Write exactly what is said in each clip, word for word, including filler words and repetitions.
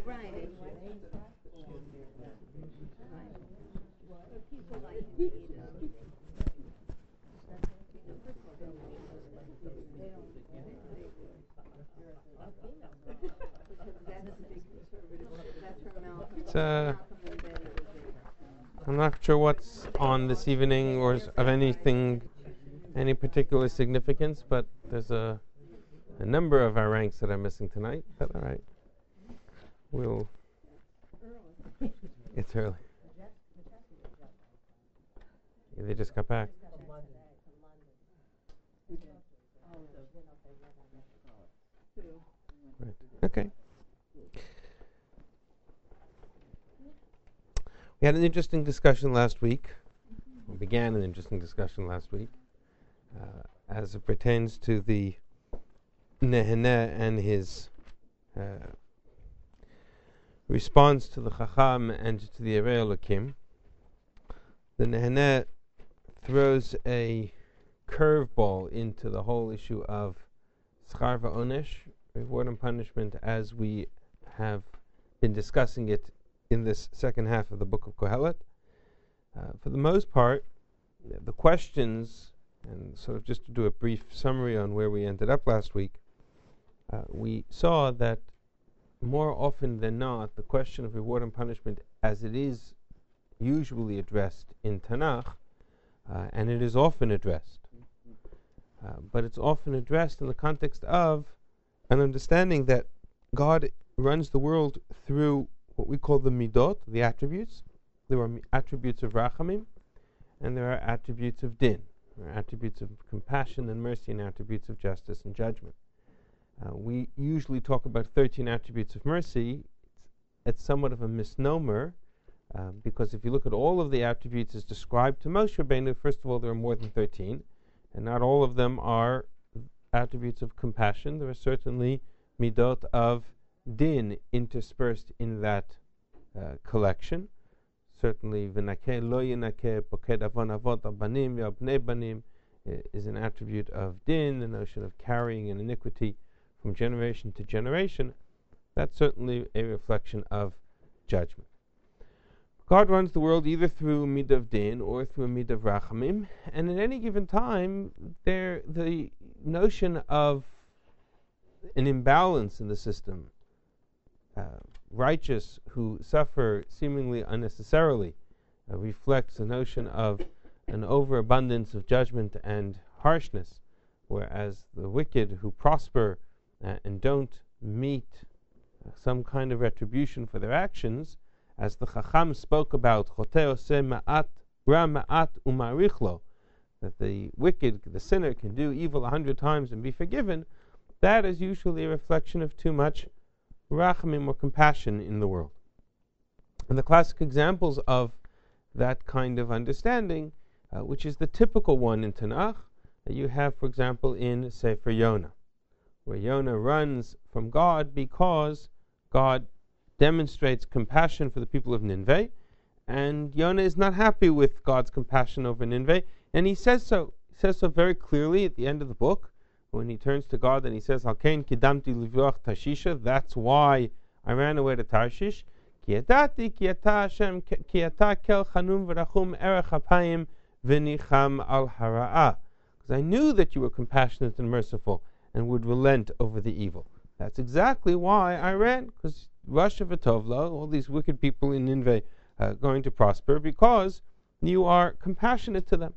Right. People like you know. It's, uh, I'm not sure what's on this evening or is of anything, any particular significance, but there's a, a number of our ranks that are missing tonight. But all right, we'll. It's early. Yeah, they just got back. Right. Okay. We had an interesting discussion last week. We began an interesting discussion last week uh, as it pertains to the Neheneh and his uh, response to the Chacham and to the Erei Elokim. The Neheneh throws a curveball into the whole issue of Schar va'onesh, reward and punishment, as we have been discussing it in this second half of the book of Kohelet. Uh, for the most part, the questions, and sort of just to do a brief summary on where we ended up last week, uh, we saw that more often than not, the question of reward and punishment, as it is usually addressed in Tanakh, uh, and it is often addressed, uh, but it's often addressed in the context of an understanding that God runs the world through what we call the midot, the attributes. There are attributes of rachamim, and there are attributes of din. There are attributes of compassion and mercy, and attributes of justice and judgment. Uh, we usually talk about thirteen attributes of mercy. It's, it's somewhat of a misnomer, uh, because if you look at all of the attributes as described to Moshe Rabbeinu, first of all, there are more than thirteen, and not all of them are attributes of compassion. There are certainly midot of din interspersed in that uh, collection. Certainly, v'nakeh lo yinakeh poked avon avot abanim v'abnei banim is an attribute of din, the notion of carrying an iniquity from generation to generation. That's certainly a reflection of judgment. God runs the world either through a mid of din or through a mid of rachamim, and at any given time, there the notion of an imbalance in the system, Uh, righteous who suffer seemingly unnecessarily, uh, reflects a notion of an overabundance of judgment and harshness, whereas the wicked who prosper uh, and don't meet uh, some kind of retribution for their actions, as the Chacham spoke about, Choteh oseh ma'at ra ma'at u'ma'arichlo, that the wicked, the sinner, can do evil a hundred times and be forgiven. That is usually a reflection of too much rachamim or compassion in the world. And the classic examples of that kind of understanding, uh, which is the typical one in Tanakh, that you have, for example, in Sefer Yonah, where Yonah runs from God because God demonstrates compassion for the people of Nineveh, and Yonah is not happy with God's compassion over Nineveh, and he says so. He says so very clearly at the end of the book, when he turns to God and he says, Halkein kidamti livroch Tarshisha, that's why I ran away to Tarshish. Ki yadati ki ata Hashem ki ata kel chanum v'rachum erech hapayim v'nicham al hara'ah. Because I knew that you were compassionate and merciful and would relent over the evil. That's exactly why I ran, because Rasha v'tovla, all these wicked people in Nineveh are going to prosper because you are compassionate to them.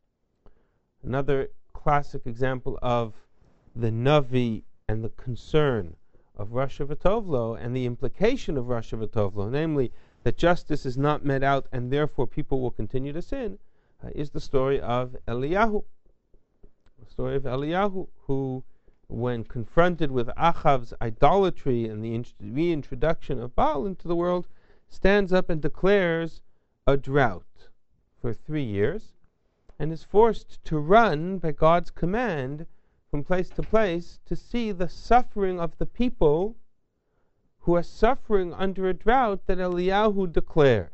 Another classic example of the Navi and the concern of Rasha v'tovlo and the implication of Rasha v'tovlo, namely that justice is not met out and therefore people will continue to sin, uh, is the story of Eliyahu. The story of Eliyahu, who, when confronted with Achav's idolatry and the int- reintroduction of Baal into the world, stands up and declares a drought for three years and is forced to run by God's command from place to place to see the suffering of the people who are suffering under a drought that Eliyahu declared.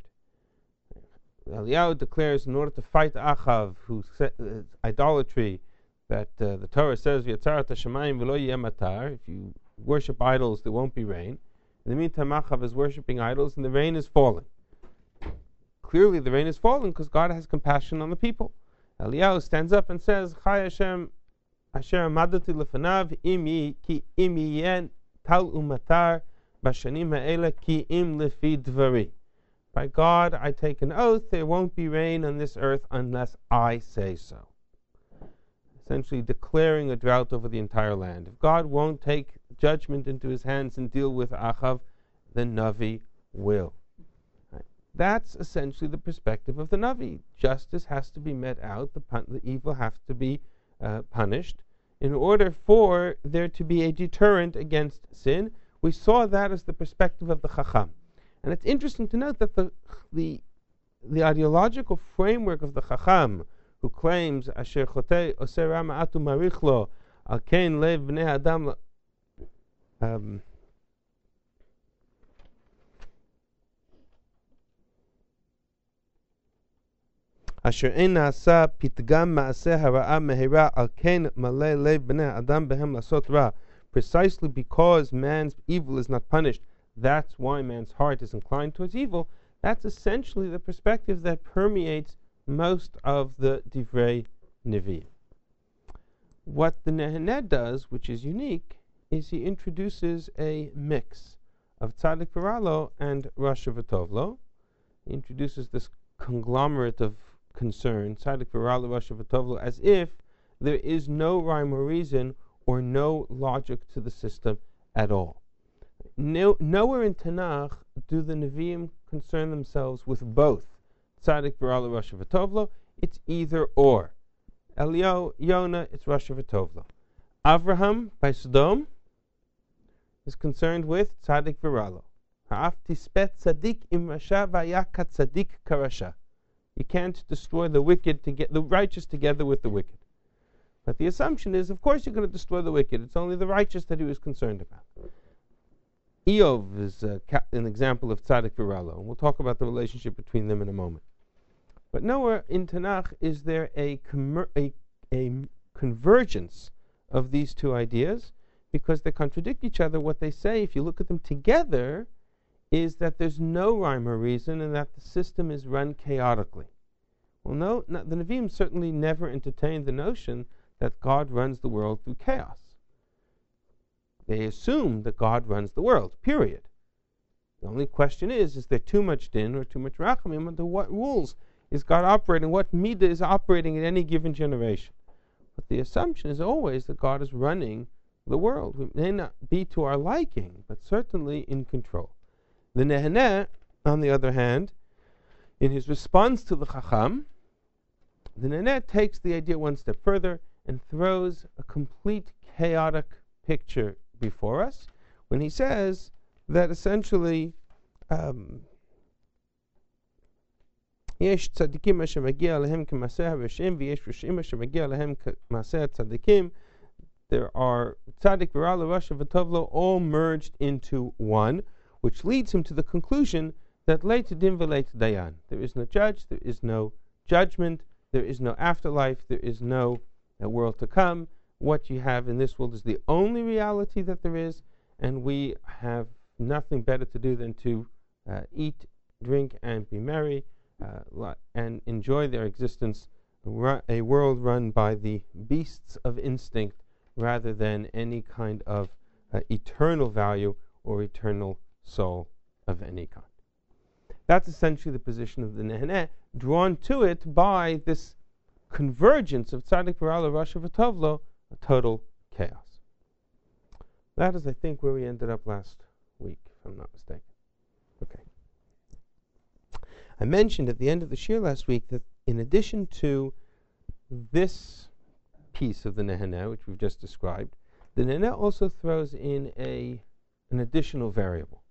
Eliyahu declares, in order to fight Achav, whose uh, idolatry, that uh, the Torah says, "V'yatzarat hashamayim v'lo yeh matar." If you worship idols, there won't be rain. In the meantime, Achav is worshipping idols, and the rain is falling. Clearly, the rain is falling because God has compassion on the people. Eliyahu stands up and says, Chai Hashem, Asher amadati lefanav, imi ki imi yen tal umatar, bashanim ha'ela ki im lefi dvari. By God, I take an oath, there won't be rain on this earth unless I say so. Essentially declaring a drought over the entire land. If God won't take judgment into his hands and deal with Achav, the Navi will. Right. That's essentially the perspective of the Navi. Justice has to be met out, the, pun- the evil has to be uh, punished, in order for there to be a deterrent against sin. We saw that as the perspective of the Chacham. And it's interesting to note that the the, the ideological framework of the Chacham, who claims Asher Chotei Oseh Ra Ma'at U'Marich Lo Al Kein Lev Bnei Adam um, Asher Ein Na'asa Pitgam Ma'aseh Hara'a Mehira Al Kein Malei Lev Bnei Adam Behem Lasot Ra. Precisely because man's evil is not punished, that's why man's heart is inclined towards evil. That's essentially the perspective that permeates most of the Divrei Nevi'im. What the Neheneh does, which is unique, is he introduces a mix of Tzadik V'Ralo and Rasha V'Tovlo. He introduces this conglomerate of concern, Tzadik V'Ralo, Rasha V'Tovlo, as if there is no rhyme or reason or no logic to the system at all. No, nowhere in Tanakh do the Nevi'im concern themselves with both Tzadik V'Ralo, Rasha V'Tovlo. It's either or. Eliyahu, Yonah, it's Rasha V'Tovlo. Avraham by Sodom is concerned with Tzadik V'Ralo. Ha'af tispet tzadik im rasha v'aya katzadik karasha. You can't destroy the wicked to get the righteous together with the wicked. But the assumption is, of course, you're going to destroy the wicked. It's only the righteous that he was concerned about. Eov is uh, an example of Tzadik V'Ralo, and we'll talk about the relationship between them in a moment. But nowhere in Tanakh is there a, com- a, a convergence of these two ideas, because they contradict each other. What they say, if you look at them together, is that there's no rhyme or reason and that the system is run chaotically. Well, no, no the Nevi'im certainly never entertained the notion that God runs the world through chaos. They assume that God runs the world, period. The only question is, is there too much din or too much rachamim? Under what rules is God operating? What midah is operating in any given generation? But the assumption is always that God is running the world. We may not be to our liking, but certainly in control. The Neheneh, on the other hand, in his response to the Chacham, the Neheneh takes the idea one step further and throws a complete chaotic picture before us when he says that essentially Yesh tzadikim asher magia lehem k'maseh harashim v'yesh rishim asher magia lehem k'maseh tzadikim. There are Tzadik V'Ralo, Rasha V'Tovlo all merged into one, which leads him to the conclusion that leit din v'leit dayan. There is no judge, there is no judgment, there is no afterlife, there is no uh, world to come. What you have in this world is the only reality that there is, and we have nothing better to do than to uh, eat, drink, and be merry, uh, and enjoy their existence, a world run by the beasts of instinct rather than any kind of uh, eternal value or eternal soul of any kind. That's essentially the position of the Neheneh, drawn to it by this convergence of Tzadik V'Ralo, Rasha V'Tovlo, a total chaos. That is, I think, where we ended up last week, if I'm not mistaken. Okay. I mentioned at the end of the shir last week that in addition to this piece of the Neheneh, which we've just described, the Neheneh also throws in a an additional variable,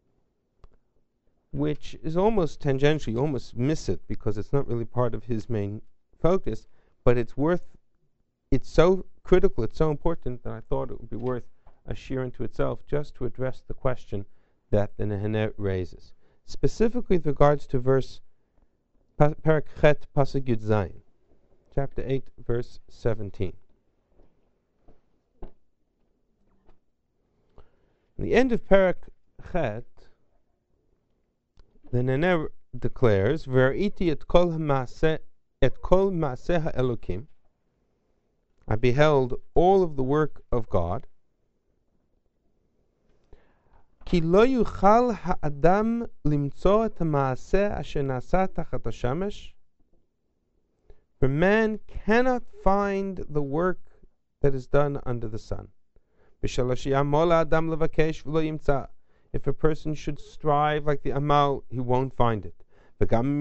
which is almost tangential. You almost miss it because it's not really part of his main focus, but it's worth, it's so critical, it's so important that I thought it would be worth a shir unto itself just to address the question that the Neheneh raises. Specifically with regards to verse Perek Chet Pasuk Yud Zayin, chapter eight, verse seventeen. In the end of Perek Chet, the Nehene declares, "Ver'iti et kol ha'maseh et kol maseh ha'elokim." I beheld all of the work of God. Ki lo yuchal ha'adam limtzo et ha'maseh asher nasa tachat hashamesh. For man cannot find the work that is done under the sun. B'shalosh ya'amol ha'adam levakesh v'lo yimtza. If a person should strive like the Amal, he won't find it. And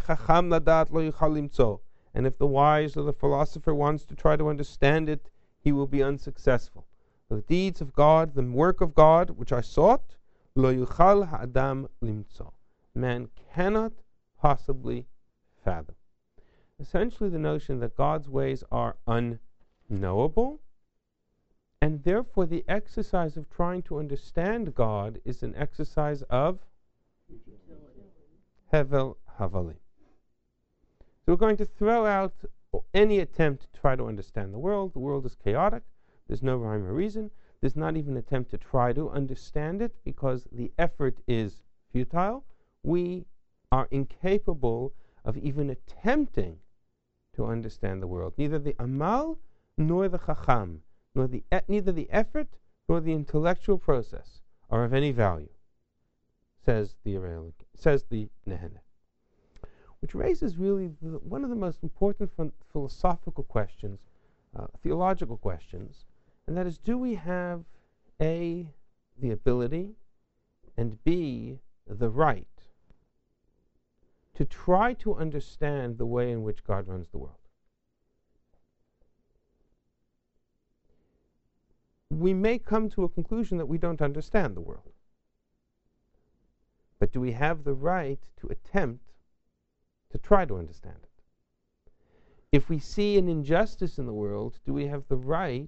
if the wise or the philosopher wants to try to understand it, he will be unsuccessful. The deeds of God, the work of God, which I sought, lo yuchal ha'adam limtzo. Man cannot possibly fathom. Essentially the notion that God's ways are unknowable, and therefore the exercise of trying to understand God is an exercise of Hevel Havali. So we're going to throw out any attempt to try to understand the world. The world is chaotic. There's no rhyme or reason. There's not even an attempt to try to understand it because the effort is futile. We are incapable of even attempting to understand the world. Neither the Amal nor the Chacham, nor the e- neither the effort nor the intellectual process are of any value, says the Arel, says the Nehene. Which raises really the, one of the most important ph- philosophical questions, uh, theological questions, and that is, do we have A, the ability, and B, the right to try to understand the way in which God runs the world? We may come to a conclusion that we don't understand the world. But do we have the right to attempt to try to understand it? If we see an injustice in the world, do we have the right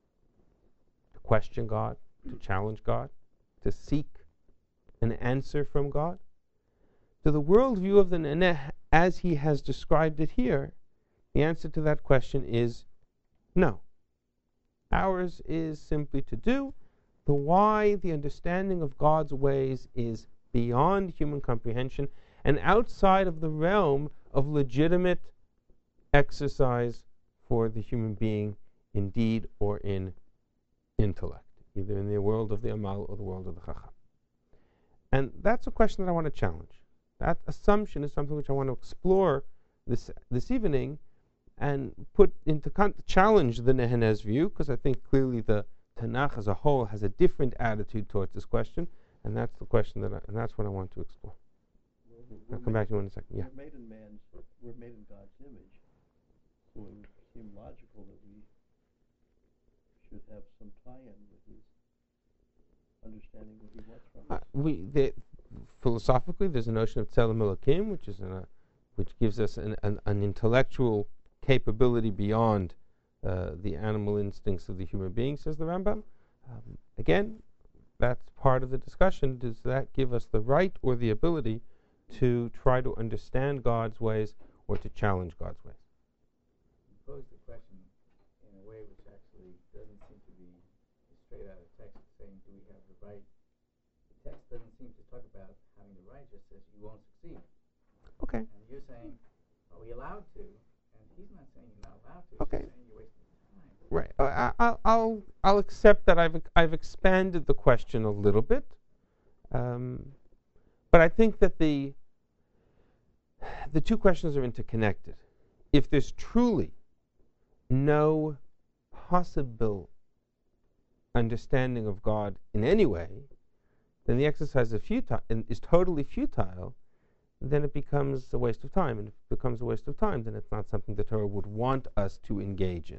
to question God, to challenge God, to seek an answer from God? To the worldview of the Nehene, as he has described it here, the answer to that question is no. Ours is simply to do the why, the understanding of God's ways is beyond human comprehension and outside of the realm of legitimate exercise for the human being in deed or in intellect, either in the world of the Amal or the world of the Chacham. And that's a question that I want to challenge. That assumption is something which I want to explore this this evening and put into con- challenge the Nehene's view, because I think clearly the Tanakh as a whole has a different attitude towards this question, and that's the question that I, and that's what I want to explore. We're I'll come back to you in a second. Yeah. We're made in man's, we're made in God's image, so it would seem logical that we should have some tie-in with his understanding what he wants from us. Uh, we the, philosophically, there's a notion of Tzelem Elokim, which is a, which gives us an, an, an intellectual capability beyond uh, the animal instincts of the human being, says the Rambam. Um, again, that's part of the discussion. Does that give us the right or the ability to try to understand God's ways or to challenge God's ways? You pose the question in a way which actually doesn't seem to be straight out of text, saying, do we have the right? The text doesn't seem to talk about having the right, just says you won't succeed. Okay. And you're saying, are we allowed to? And he's not saying you're not allowed to. Okay. He's saying you're wasting time. Right. Uh, I, I'll, I'll I'll accept that I've I've expanded the question a little bit, um, but I think that the the two questions are interconnected. If there's truly no possible understanding of God in any way, then the exercise is futile is totally futile. Then it becomes a waste of time, and if it becomes a waste of time, then it's not something the Torah would want us to engage in.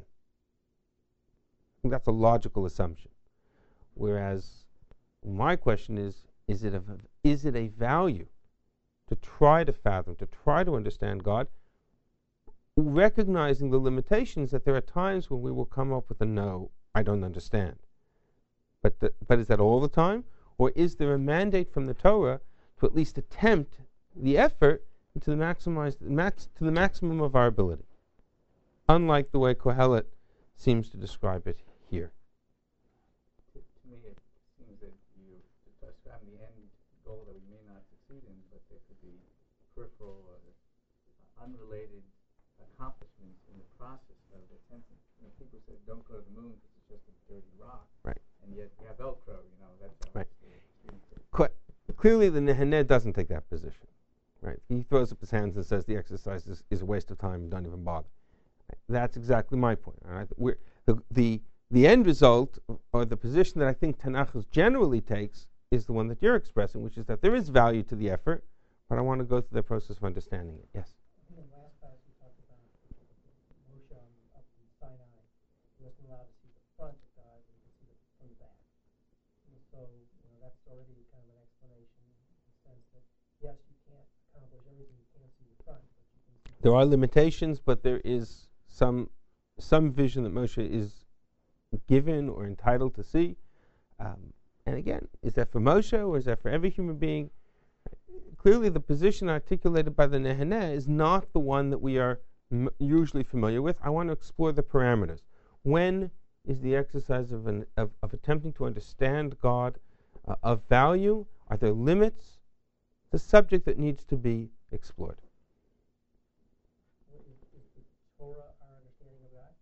I think that's a logical assumption. Whereas my question is, is it a, is it a value to try to fathom, to try to understand God, recognizing the limitations that there are times when we will come up with a no, I don't understand. But the, but is that all the time? Or is there a mandate from the Torah to at least attempt the effort to the maximize max to the maximum of our ability, unlike the way Kohelet seems to describe it here? To, to me, it seems that you describe the said, don't go to the moon because it's just a dirty rock. Right. And yet you have Velcro, you know, that's Right. obviously Qu- Clearly, the Neheneh doesn't take that position. Right? He throws up his hands and says the exercise is, is a waste of time. Don't even bother. Right? That's exactly my point. All right? We're, the, the the end result, or the position that I think Tanakh generally takes, is the one that you're expressing, which is that there is value to the effort, but I want to go through the process of understanding it. Yes. In the last class, we talked about Moshe on, up in Sinai. He wasn't allowed to see the front of God, but he could see the, from the back. And so, you know, that's already kind of an explanation in the sense that, yes, you can't accomplish everything. You can't see the front, but you can see. There are limitations, but there is some some vision that Moshe is given or entitled to see. Um, and again, is that for Moshe or is that for every human being? Clearly, the position articulated by the Neheneh is not the one that we are m- usually familiar with. I want to explore the parameters. When is the exercise of, an, of, of attempting to understand God uh, of value? Are there limits? The subject that needs to be explored. Is, is the Torah our understanding of God?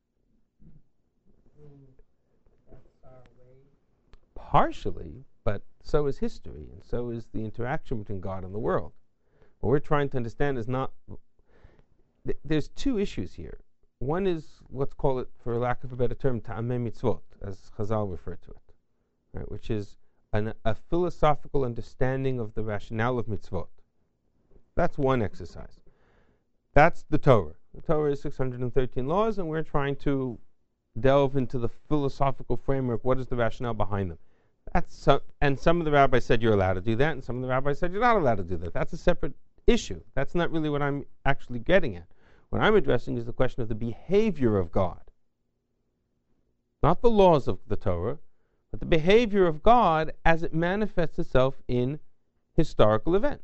I mean, that's our way. Partially, but so is history, and so is the interaction between God and the world. What we're trying to understand is not... Th- there's two issues here. One is, let's call it, for lack of a better term, ta'amei mitzvot, as Chazal referred to it, right, which is an, a philosophical understanding of the rationale of mitzvot. That's one exercise. That's the Torah. The Torah is six hundred thirteen laws, and we're trying to delve into the philosophical framework. What is the rationale behind them? That's some, and some of the rabbis said you're allowed to do that, and some of the rabbis said you're not allowed to do that. That's a separate issue. That's not really what I'm actually getting at. What I'm addressing is the question of the behavior of God. Not the laws of the Torah, but the behavior of God as it manifests itself in historical events.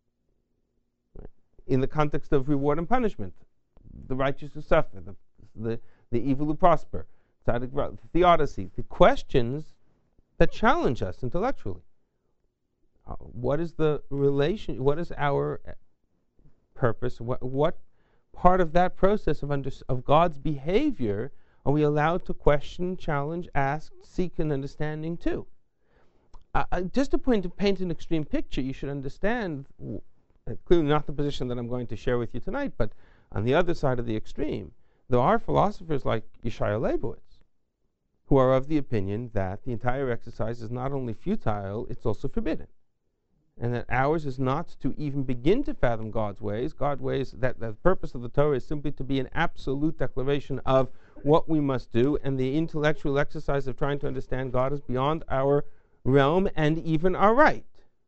Right? In the context of reward and punishment, the righteous who suffer, the, the, the evil who prosper, the theodicy, the questions that challenge us intellectually. Uh, what is the relation? What is our purpose? What, what part of that process of under, of God's behavior are we allowed to question, challenge, ask, seek an understanding to? Uh, uh, just to point to paint an extreme picture, you should understand, uh, clearly not the position that I'm going to share with you tonight, but on the other side of the extreme, there are philosophers like Yeshaya Leibowitz who are of the opinion that the entire exercise is not only futile, it's also forbidden. And that ours is not to even begin to fathom God's ways. God's ways, that the purpose of the Torah is simply to be an absolute declaration of what we must do, and the intellectual exercise of trying to understand God is beyond our realm and even our right.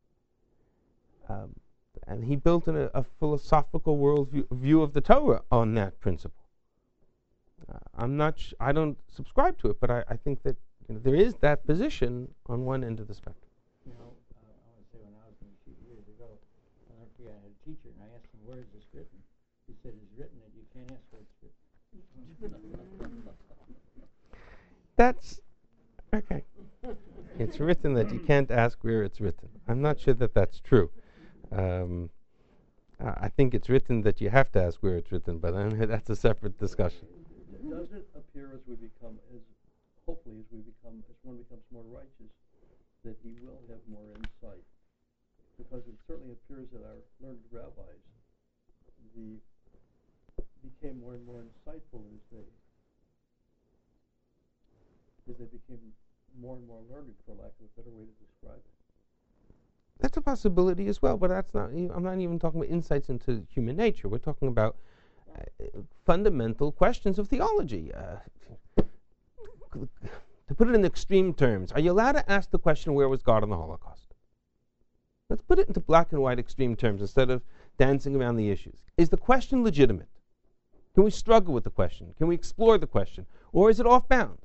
Um, and he built an, a, a philosophical worldview view of the Torah on that principle. Uh, I'm not. Sh- I don't subscribe to it, but I, I think that you know, there is that position on one end of the spectrum. You know, uh, I want to say when I was in the shoot years ago, I never forget, I had a teacher, and I asked him, where is this written? He said, it's written, and you can't ask where it's written. That's okay. It's written that you can't ask where it's written. I'm not sure that that's true. Um, uh, I think it's written that you have to ask where it's written, but uh, that's a separate discussion. Does it appear as we become, as hopefully as we become, as one becomes more righteous, that he will have more insight? Because it certainly appears that our learned rabbis the became more and more insightful as they as they became more and more learned, for lack of a better way to describe it. That's a possibility as well, but that's not. I'm not even talking about insights into human nature. We're talking about uh, fundamental questions of theology. Uh, to put it in extreme terms, are you allowed to ask the question, where was God in the Holocaust? Let's put it into black and white extreme terms instead of dancing around the issues. Is the question legitimate? Can we struggle with the question? Can we explore the question? Or is it off bounds?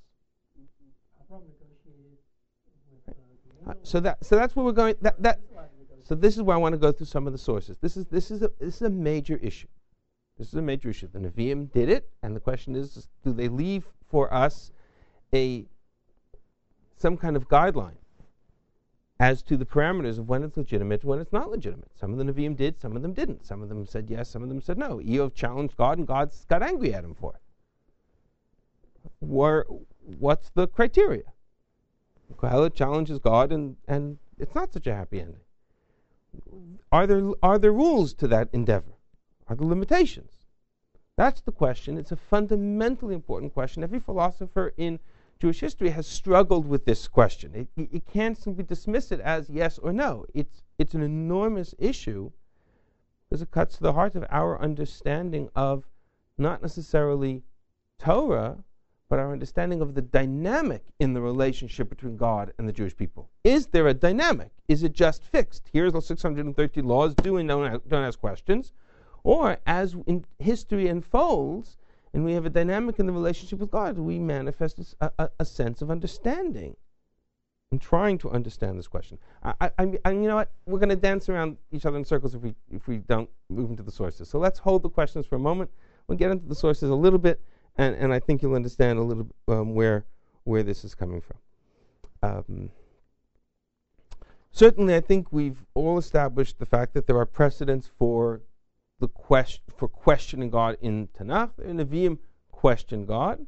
Uh, so that so that's where we're going. That that so this is where I want to go through some of the sources. This is this is a this is a major issue. This is a major issue. The Nevi'im did it, and the question is: do they leave for us a some kind of guideline as to the parameters of when it's legitimate, when it's not legitimate? Some of the Nevi'im did, some of them didn't. Some of them said yes, some of them said no. Eov challenged God, and God got angry at him for it. where, what's the criteria? Kohelet challenges God, and, and it's not such a happy ending. Are there are there rules to that endeavor? Are there limitations? That's the question. It's a fundamentally important question. Every philosopher in Jewish history has struggled with this question. It, it, it can't simply dismiss it as yes or no. It's it's an enormous issue because it cuts to the heart of our understanding of not necessarily Torah, but our understanding of the dynamic in the relationship between God and the Jewish people. Is there a dynamic? Is it just fixed? Here's the six hundred thirty laws, do and don't, don't ask questions. Or as in history unfolds, and we have a dynamic in the relationship with God, we manifest a, a, a sense of understanding and trying to understand this question. I, I, I, I, you know what? We're going to dance around each other in circles if we if we don't move into the sources. So let's hold the questions for a moment. We'll get into the sources a little bit, and, and I think you'll understand a little um, where where this is coming from. Um, certainly, I think we've all established the fact that there are precedents for the question for questioning God in Tanakh. The Nevi'im question God.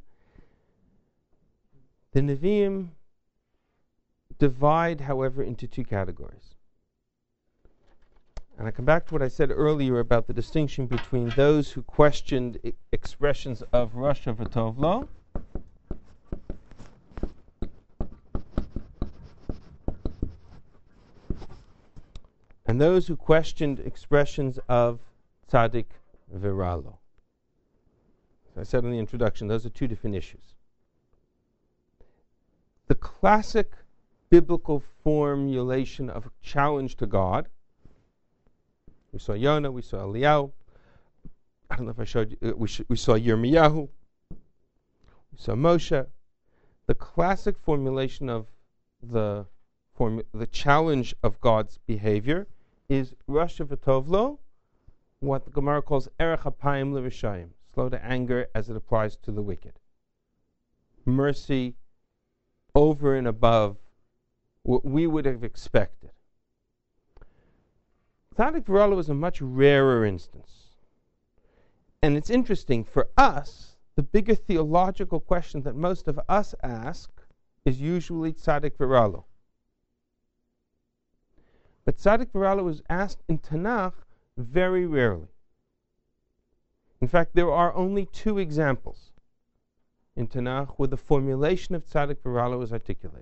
The Nevi'im divide, however, into two categories. And I come back to what I said earlier about the distinction between those who questioned I- expressions of Rasha v'Tov Lo and those who questioned expressions of Tzaddik v'Ra Lo. As I said in the introduction, those are two different issues. The classic biblical formulation of a challenge to God, we saw Yonah, we saw Eliyahu, I don't know if I showed you, uh, we, sh- we saw Yirmiyahu, we saw Moshe. The classic formulation of the form- the challenge of God's behavior is Rasha v'Tov Lo, what the Gemara calls Erech Apayim L'Rishayim, slow to anger as it applies to the wicked. Mercy over and above what we would have expected. Tzaddik v'Ra Lo is a much rarer instance. And it's interesting, for us, the bigger theological question that most of us ask is usually Tzaddik v'Ra Lo. But Tzaddik v'Ra Lo is asked in Tanakh very rarely. In fact, there are only two examples in Tanakh where the formulation of Tzaddik v'Ra Lo is articulated.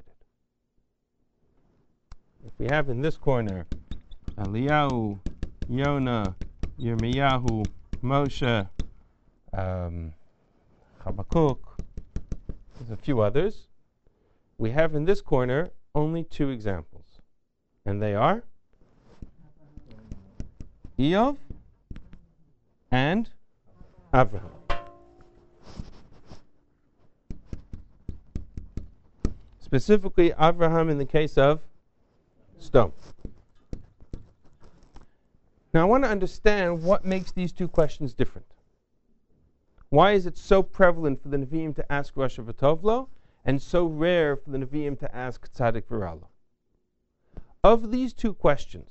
If we have in this corner Eliyahu, Yonah, Yirmiyahu, Moshe, um, Habakkuk, there's a few others. We have in this corner only two examples. And they are Eov and Avraham. Specifically, Avraham in the case of stone. Now, I want to understand what makes these two questions different. Why is it so prevalent for the Nevi'im to ask Rasha v'Tov Lo and so rare for the Nevi'im to ask Tzaddik v'Ra Lo? Of these two questions,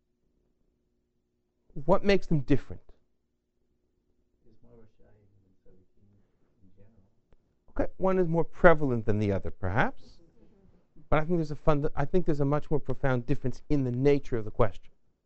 what makes them different? Okay, one is more prevalent than the other, perhaps, but I think there's a fund. I think there's a much more profound difference in the nature of the question.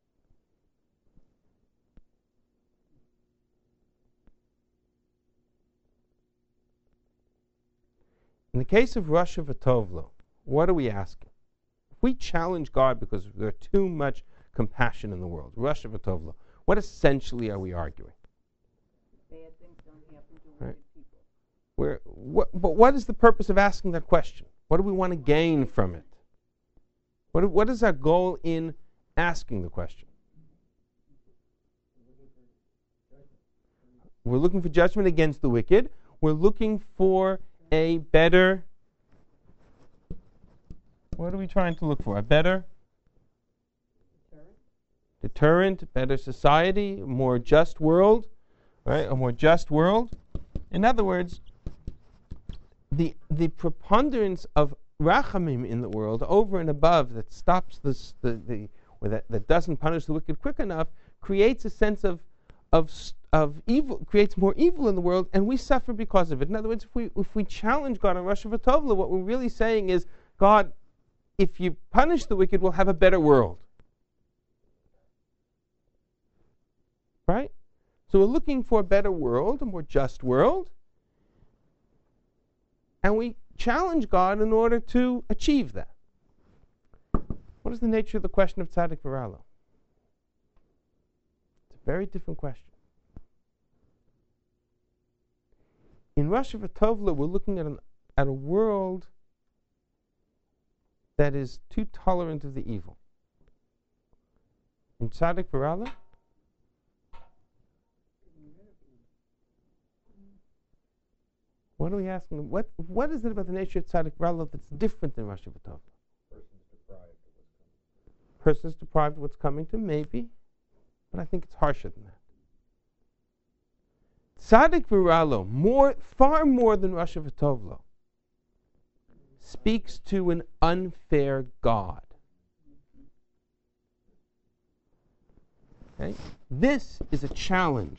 In the case of Rasha v'Tov Lo, what are we asking? If we challenge God because there's too much compassion in the world, Rasha v'Tov Lo, what essentially are we arguing? Bad things don't happen to Right. wicked people. Where, what, but what is the purpose of asking that question? What do we want to gain from it? What, do- what is our goal in asking the question? We're looking for judgment against the wicked. We're looking for a better... What are we trying to look for? A better deterrent, better society, a more just world, right? A more just world. In other words, the the preponderance of rachamim in the world, over and above, that stops this, the the or that, that doesn't punish the wicked quick enough, creates a sense of of of evil, creates more evil in the world, and we suffer because of it. In other words, if we if we challenge God on Rosh Hashanah, what we're really saying is, God, if you punish the wicked, we'll have a better world. Right? So we're looking for a better world, a more just world, and we challenge God in order to achieve that. What is the nature of the question of tzaddik v'ralo? It's a very different question. In Rosh Hashanah, we're looking at, an, at a world that is too tolerant of the evil. In tzaddik v'ralo, what are we asking? What What is it about the nature of tzaddik v'ralo that's different than Rosh Hashanah? Person is deprived of what's coming to, maybe, but I think it's harsher than that. Tzaddik v'ralo, more, far more than Rosh Hashanah, speaks to an unfair God. Okay? This is a challenge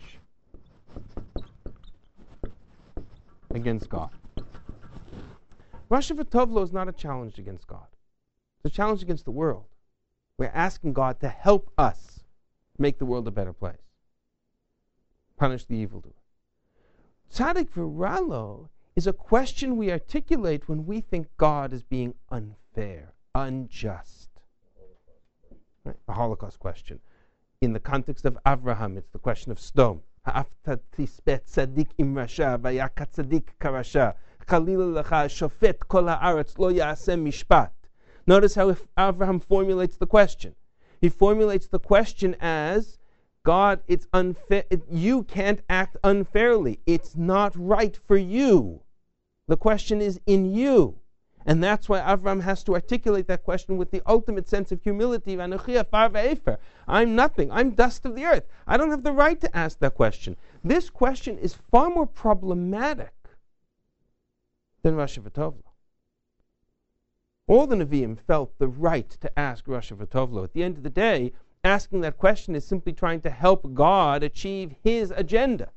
against God. Rosh Hashanah is not a challenge against God. It's a challenge against the world. We're asking God to help us make the world a better place. Punish the evildoer. Tzaddik v'ralo is a question we articulate when we think God is being unfair, unjust. Right? The Holocaust question. In the context of Avraham, it's the question of Sdom. Ha'afta tispet tzadik im rasha, vayaka tzadik karasha. Chalila lecha shofet kol ha'aretz lo ya'aseh mishpat. Notice how if Avraham formulates the question. He formulates the question as, God, it's unfair. You can't act unfairly. It's not right for you. The question is in you. And that's why Avraham has to articulate that question with the ultimate sense of humility. I'm nothing. I'm dust of the earth. I don't have the right to ask that question. This question is far more problematic than Rosh Hashanah. All the Nevi'im felt the right to ask Rosh Hashanah. At the end of the day, asking that question is simply trying to help God achieve His agenda.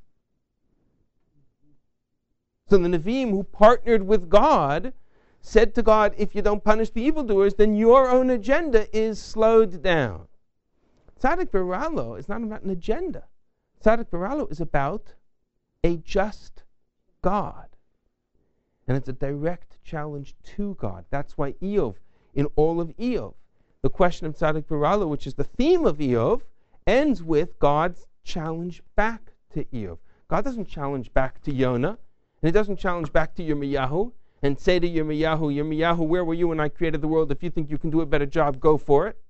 So the Nevi'im who partnered with God said to God, if you don't punish the evildoers, then your own agenda is slowed down. Tzaddik v'ralo is not about an agenda. Tzaddik v'ralo is about a just God. And it's a direct challenge to God. That's why Eov, in all of Eov, the question of tzaddik v'ralo, which is the theme of Eov, ends with God's challenge back to Eov. God doesn't challenge back to Yonah, and He doesn't challenge back to Yirmiyahu, and say to Yirmiyahu, Yirmiyahu, where were you when I created the world? If you think you can do a better job, go for it.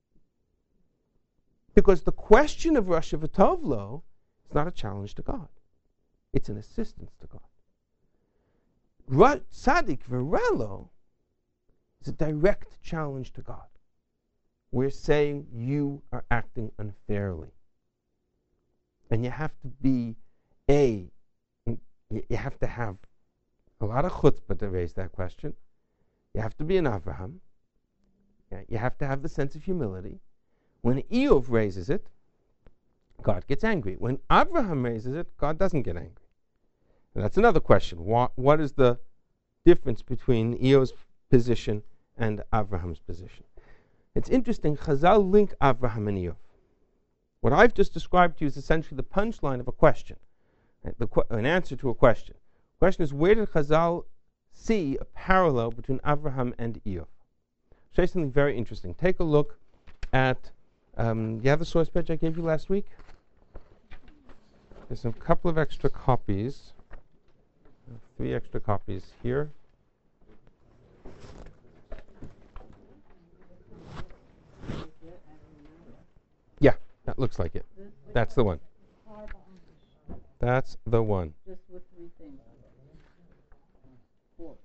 Because the question of Rosh Hashanah is not a challenge to God. It's an assistance to God. Tzaddik v'ralo is a direct challenge to God. We're saying you are acting unfairly. And you have to be a, you have to have a lot of chutzpah to raise that question. You have to be an Avraham. You have to have the sense of humility. When Eov raises it, God gets angry. When Avraham raises it, God doesn't get angry. And that's another question. What, what is the difference between Eov's position and Avraham's position? It's interesting, Chazal link Avraham and Eov. What I've just described to you is essentially the punchline of a question, right? the qu- an answer to a question. The question is, where did Chazal see a parallel between Avraham and Eov? I'll show you something very interesting. Take a look at, um, you have the source page I gave you last week? There's a couple of extra copies. Three extra copies here. Yeah, that looks like it. That's the one. That's the one. Just with three things. Four.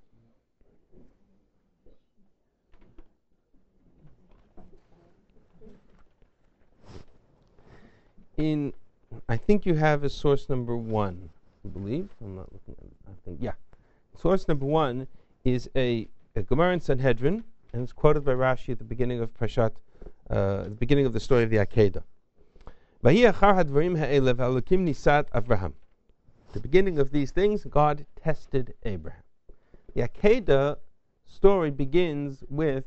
In, I think you have a source number one, I believe. I'm not looking at it. I think, yeah. Source number one is a, a Gemara in Sanhedrin, and it's quoted by Rashi at the beginning of Parshat, uh, the beginning of the story of the Akedah. Vahi achar hadvarim ha'elev ha'elokim nisat Avraham. The beginning of these things, God tested Abraham. The Akedah story begins with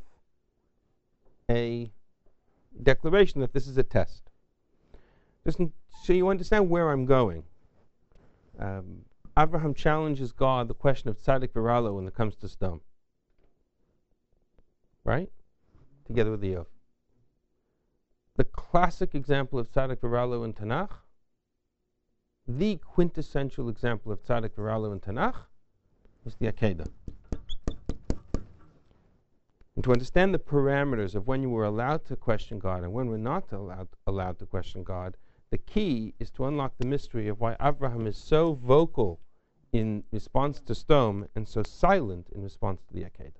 a declaration that this is a test. Just so you understand where I'm going. Um, Abraham challenges God the question of tzaddik v'ralo when it comes to stone. Right? Together with Eov. The classic example of tzaddik v'ralo in Tanakh, the quintessential example of tzaddik v'ralo in Tanakh, is the Akedah. And to understand the parameters of when you were allowed to question God and when we're not allowed, allowed to question God, the key is to unlock the mystery of why Abraham is so vocal in response to stone and so silent in response to the Akedah.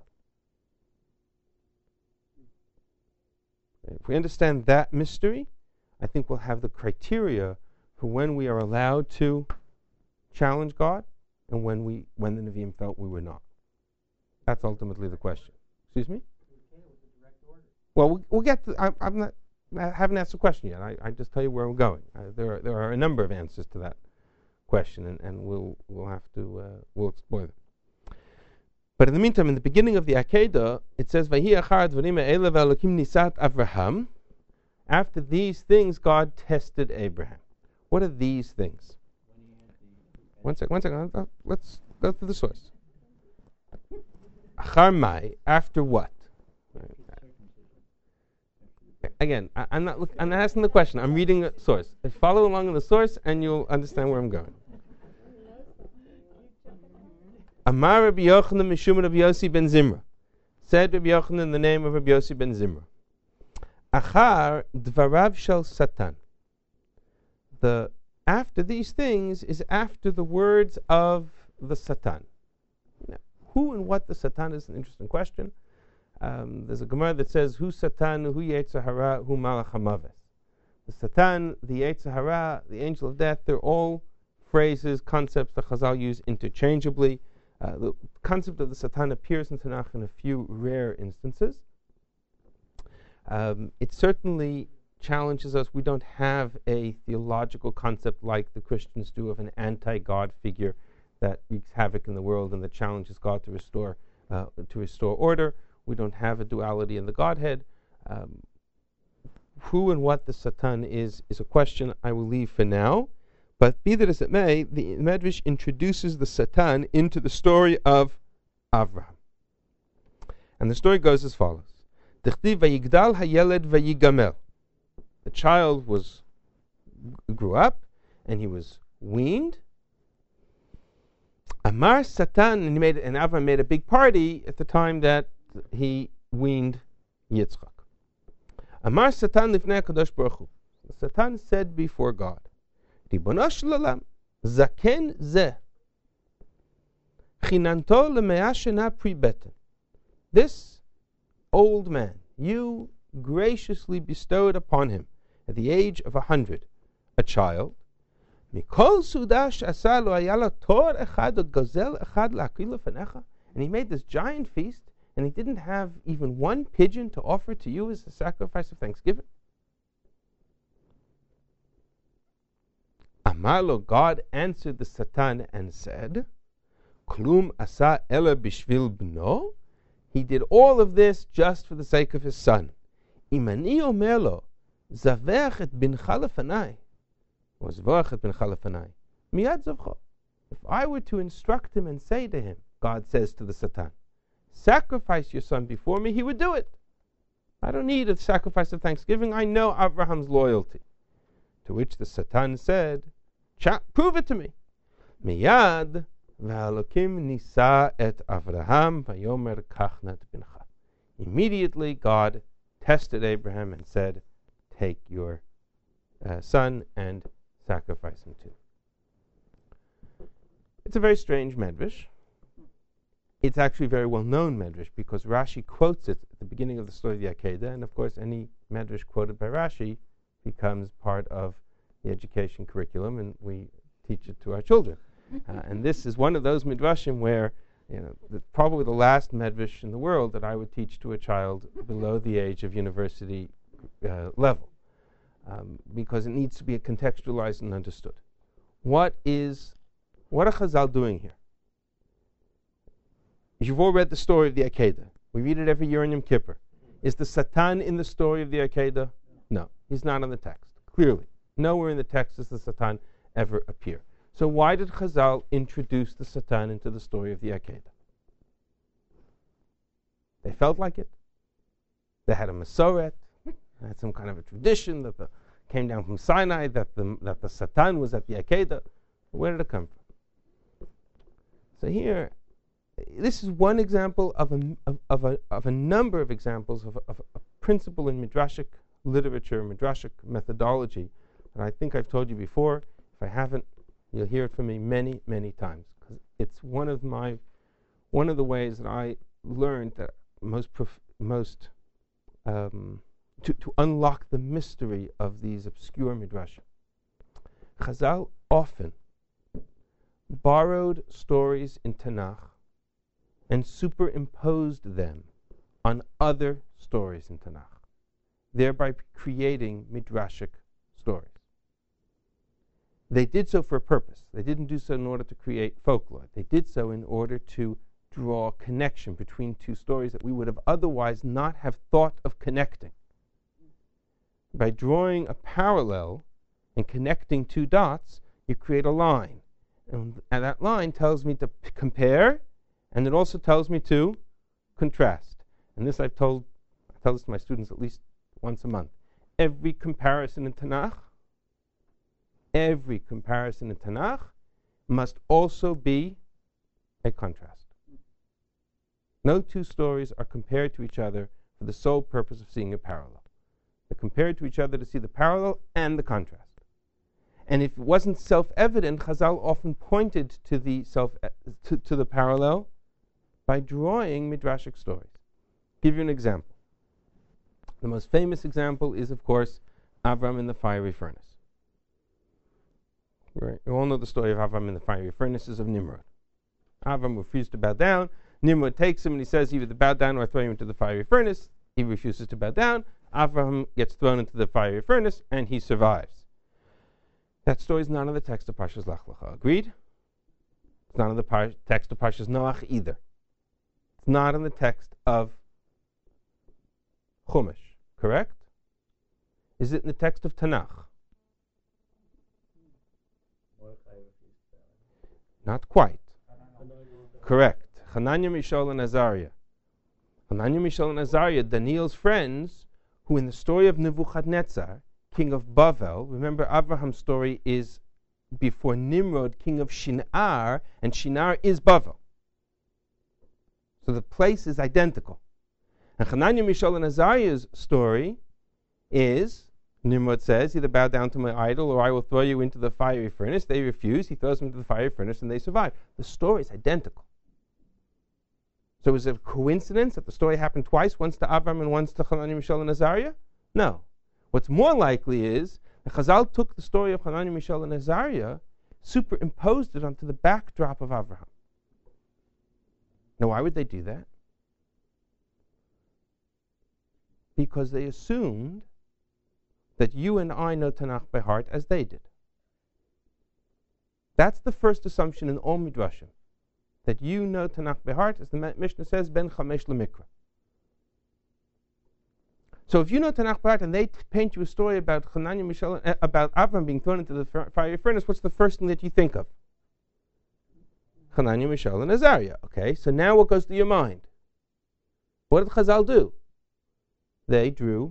If we understand that mystery, I think we'll have the criteria for when we are allowed to challenge God and when we when the Nevi'im felt we were not. That's ultimately the question. Excuse me? Well, we'll, we'll get to, I, I'm not, I haven't asked the question yet. I, I just tell you where I'm going. Uh, there, are, there are a number of answers to that question, and, and we'll we'll have to uh, we'll explore them. But in the meantime, in the beginning of the Akedah, it says, "Vahi achar dvarim ha'elev ha'elokim nisat Avraham." After these things, God tested Abraham. What are these things? One second. One second. Uh, let's go to the source. Achar mai, after what? Again, I, I'm not. Look, I'm not asking the question. I'm reading the source. Follow along in the source, and you'll understand where I'm going. Amar Rabbi Yochanan Mishum Rabbi Yossi ben Zimra. Said Rabbi Yochanan in the name of Rabbi Yossi ben Zimra. Achar dvarav shel Satan. The after these things is after the words of the Satan. Now, who and what the Satan is an interesting question. Um, there's a Gemara that says, "Who Satan, who Yetzer Hara, who Malach HaMavet." The Satan, the Yetzer Hara, the angel of death, they're all phrases, concepts that Chazal use interchangeably. Uh, the concept of the Satan appears in Tanakh in a few rare instances. Um, it certainly challenges us. We don't have a theological concept like the Christians do of an anti-God figure that wreaks havoc in the world and that challenges God to restore uh, to restore order. We don't have a duality in the Godhead. Um, who and what the Satan is is a question I will leave for now. But be that as it may, the Medrash introduces the Satan into the story of Avraham. And the story goes as follows. D'chtiv vayigdal hayeled vayigamel. The child was grew up and he was weaned. Amar Satan, and he made and Avraham made a big party at the time that he weaned Yitzchak. Amar Satan lifnei HaKadosh Baruch Hu. Satan said before God, Ribono shel olam, zaken zeh, chinanto lemea shena pri beten. This old man, you graciously bestowed upon him at the age of a hundred a child. Mikol sudash asa lo haya lo tor echad od gazel echad la'akil lefanecha. And he made this giant feast, and he didn't have even one pigeon to offer to you as a sacrifice of thanksgiving. Amalo, God answered the Satan and said, Klum asa ela bishvil bno. He did all of this just for the sake of his son. Imani omelo, zavech et bincha lefanai. Or zvach et bincha lefanai. Miyad zavcho. If I were to instruct him and say to him, God says to the Satan, sacrifice your son before me, he would do it. I don't need a sacrifice of thanksgiving. I know Abraham's loyalty. To which the Satan said, prove it to me. Miyad v'Elokim nisa et Avraham vayomer kachnat bincha. Immediately God tested Abraham and said, take your uh, son and sacrifice him too. It's a very strange medrash. It's actually a very well-known medrash because Rashi quotes it at the beginning of the story of the Akedah, and of course any medrash quoted by Rashi becomes part of the education curriculum, and we teach it to our children. Uh, and this is one of those midrashim where, you know, the, probably the last medrash in the world that I would teach to a child below the age of university uh, level. um, because it needs to be contextualized and understood. What is, what are Chazal doing here? You've all read the story of the Akedah. We read it every year in Yom Kippur. Is the Satan in the story of the Akedah? No, he's not in the text. Clearly, nowhere in the text does the Satan ever appear. So why did Chazal introduce the Satan into the story of the Akedah? They felt like it. They had a Masoret. They had some kind of a tradition that the, came down from Sinai, that the, that the Satan was at the Akedah. Where did it come from? So here, this is one example of a, of, of a, of a number of examples of a, of a principle in Midrashic literature, Midrashic methodology, that I think I've told you before. If I haven't, you'll hear it from me many, many times. 'Cause it's one of my, one of the ways that I learned that most, prof- most um, to, to unlock the mystery of these obscure Midrashim. Chazal often borrowed stories in Tanakh and superimposed them on other stories in Tanakh, thereby creating midrashic stories. They did so for a purpose. They didn't do so in order to create folklore. They did so in order to draw a connection between two stories that we would have otherwise not have thought of connecting. By drawing a parallel and connecting two dots, you create a line. And, and that line tells me to p- compare, and it also tells me to contrast. And this I've told, I tell this to my students at least once a month. Every comparison in Tanakh, every comparison in Tanakh must also be a contrast. No two stories are compared to each other for the sole purpose of seeing a parallel. They're compared to each other to see the parallel and the contrast. And if it wasn't self-evident, Chazal often pointed to the self to, to the parallel by drawing midrashic stories. Give you an example. The most famous example is, of course, Avram in the fiery furnace. Right? You all know the story of Avram in the fiery furnaces of Nimrod. Avram refused to bow down. Nimrod takes him and he says, either bow down or I throw you into the fiery furnace. He refuses to bow down. Avram gets thrown into the fiery furnace and he survives. That story is not in the text of Parshas Lech Lecha. Agreed? It's not in the par- text of Parshas Noach either. It's not in the text of Chumash. Correct? Is it in the text of Tanakh? Not quite. Correct. Hananiah, Mishael, and Azariah. Hananiah, Mishael, and Azariah, Daniel's friends, who in the story of Nebuchadnezzar, king of Bavel, remember Abraham's story is before Nimrod, king of Shinar, and Shinar is Bavel. So the place is identical. And Hananiah, Mishael, and Azariah's story is, Nimrod says, either bow down to my idol or I will throw you into the fiery furnace. They refuse. He throws them into the fiery furnace and they survive. The story is identical. So is it a coincidence that the story happened twice, once to Avram and once to Hananiah, Mishael, and Azariah? No. What's more likely is that Chazal took the story of Hananiah, Mishael, and Azariah, superimposed it onto the backdrop of Avraham. Now, why would they do that? Because they assumed that you and I know Tanakh by heart as they did. That's the first assumption in all Midrashim, that you know Tanakh by heart, as the Mishnah says, ben chamesh lemikra. So if you know Tanakh by heart and they t- paint you a story about Hananiah, Mishael, uh, about Avram being thrown into the f- fiery furnace, what's the first thing that you think of? Hananiah, Mishael, and Azariah. Okay, so now what goes to your mind? What did Chazal do? They drew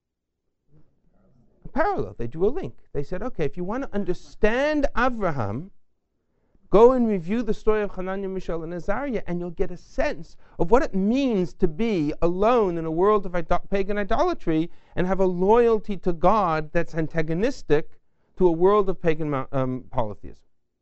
a parallel. They drew a link. They said, okay, if you want to understand Avraham, go and review the story of Hananiah, Mishael, and Azariah, and you'll get a sense of what it means to be alone in a world of ido- pagan idolatry and have a loyalty to God that's antagonistic to a world of pagan um, polytheism.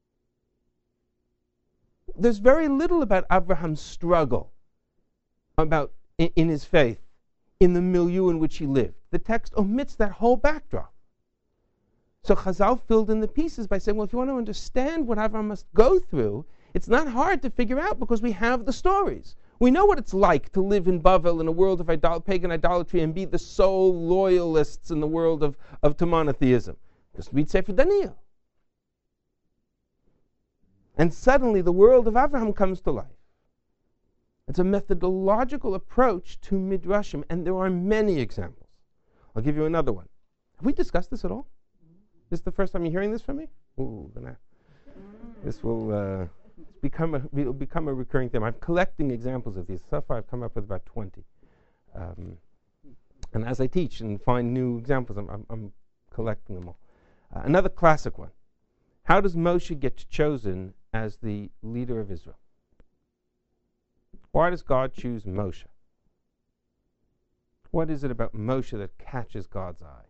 There's very little about Abraham's struggle about in, in his faith, in the milieu in which he lived. The text omits that whole backdrop. So Chazal filled in the pieces by saying, well, if you want to understand what Avraham must go through, it's not hard to figure out because we have the stories. We know what it's like to live in Bavel in a world of idol- pagan idolatry and be the sole loyalists in the world of, of to monotheism. Just read Sefer Daniel. And suddenly the world of Avraham comes to life. It's a methodological approach to Midrashim, and there are many examples. I'll give you another one. Have we discussed this at all? This is the first time you're hearing this from me? Ooh, gonna, this will uh, become a will become a recurring theme. I'm collecting examples of these. So far, I've come up with about twenty. Um, and as I teach and find new examples, I'm, I'm, I'm collecting them all. Uh, another classic one. How does Moshe get chosen as the leader of Israel? Why does God choose Moshe? What is it about Moshe that catches God's eye?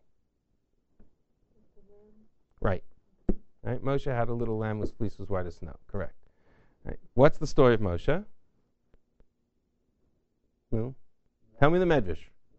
Right. Right. Moshe had a little lamb with fleece was white as snow. Correct. Right. What's the story of Moshe? Well, tell me the Medrash.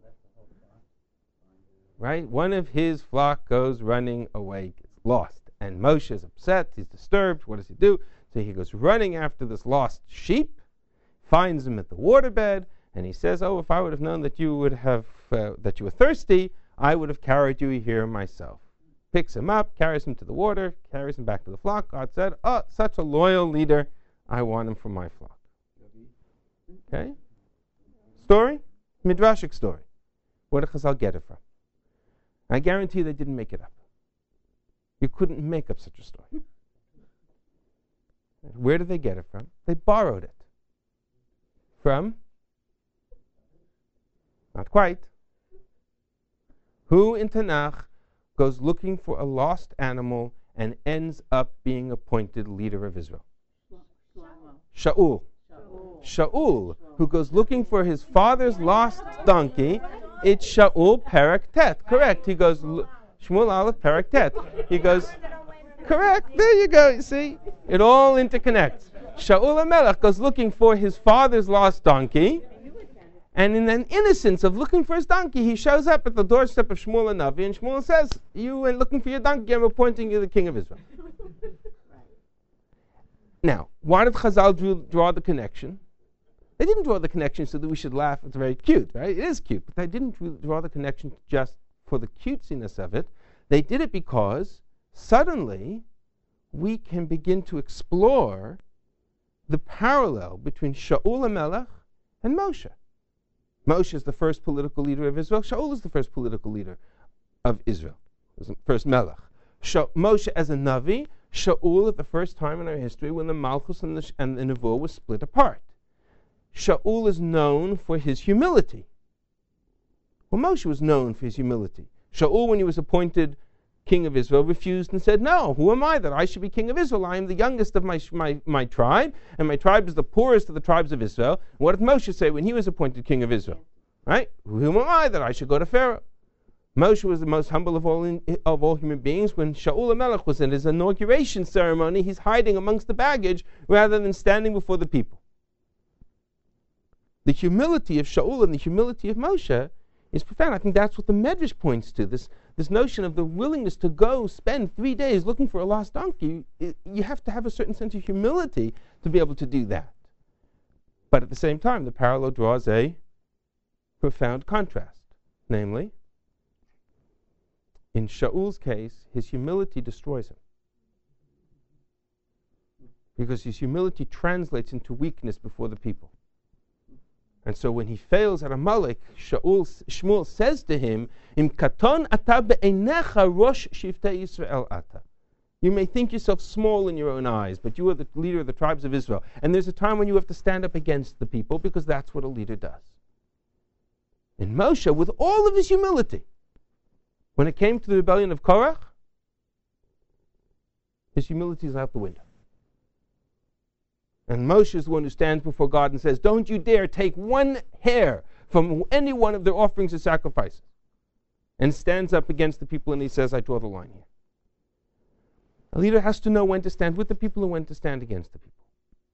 Right. One of his flock goes running away, gets lost, and Moshe is upset. He's disturbed. What does he do? So he goes running after this lost sheep, finds him at the waterbed, and he says, "Oh, if I would have known that you would have uh, that you were thirsty, I would have carried you here myself." Picks him up, carries him to the water, carries him back to the flock. God said, "Oh, such a loyal leader, I want him for my flock." Okay? Story? Midrashic story. Where did Chazal get it from? I guarantee they didn't make it up. You couldn't make up such a story. Where did they get it from? They borrowed it. From? Not quite. Who in Tanakh goes looking for a lost animal and ends up being appointed leader of Israel? Shaul. Shaul, who goes looking for his father's lost donkey. It's Shaul Perek Tet. Correct. He goes, Shmuel Aleph Perek Tet. He goes, correct. There you go. You see? It all interconnects. Shaul HaMelech goes looking for his father's lost donkey. And in an innocence of looking for his donkey, he shows up at the doorstep of Shmuel HaNavi, and Shmuel says, "You went looking for your donkey, I'm appointing you the king of Israel." Now, why did Chazal drew, draw the connection? They didn't draw the connection so that we should laugh. It's very cute, right? It is cute, but they didn't draw the connection just for the cutesiness of it. They did it because suddenly we can begin to explore the parallel between Shaul HaMelech and Moshe. Moshe is the first political leader of Israel. Shaul is the first political leader of Israel, the first Melech. Sha- Moshe as a Navi, Shaul at the first time in our history when the Malchus and the, and the Nevuah was split apart. Shaul is known for his humility. Well, Moshe was known for his humility. Shaul, when he was appointed king of Israel, refused and said, "No, who am I that I should be king of Israel? I am the youngest of my, my, my tribe, and my tribe is the poorest of the tribes of Israel." What did Moshe say when he was appointed king of Israel? Right? Who am I that I should go to Pharaoh? Moshe was the most humble of all in, of all human beings. When Shaul HaMelech was in his inauguration ceremony, he's hiding amongst the baggage rather than standing before the people. The humility of Shaul and the humility of Moshe is profound. I think that's what the Medrash points to, this, this notion of the willingness to go spend three days looking for a lost donkey. It, you have to have a certain sense of humility to be able to do that. But at the same time, the parallel draws a profound contrast. Namely, in Shaul's case, his humility destroys him. Because his humility translates into weakness before the people. And so when he fails at Amalek, Shaul, Shmuel says to him, "Im katon ata be'einecha rosh shiftei Yisrael ata." You may think yourself small in your own eyes, but you are the leader of the tribes of Israel. And there's a time when you have to stand up against the people, because that's what a leader does. And Moshe, with all of his humility, when it came to the rebellion of Korach, his humility is out the window. And Moshe is the one who stands before God and says, "Don't you dare take one hair from any one of their offerings or sacrifices." And stands up against the people and he says, "I draw the line here." A leader has to know when to stand with the people and when to stand against the people.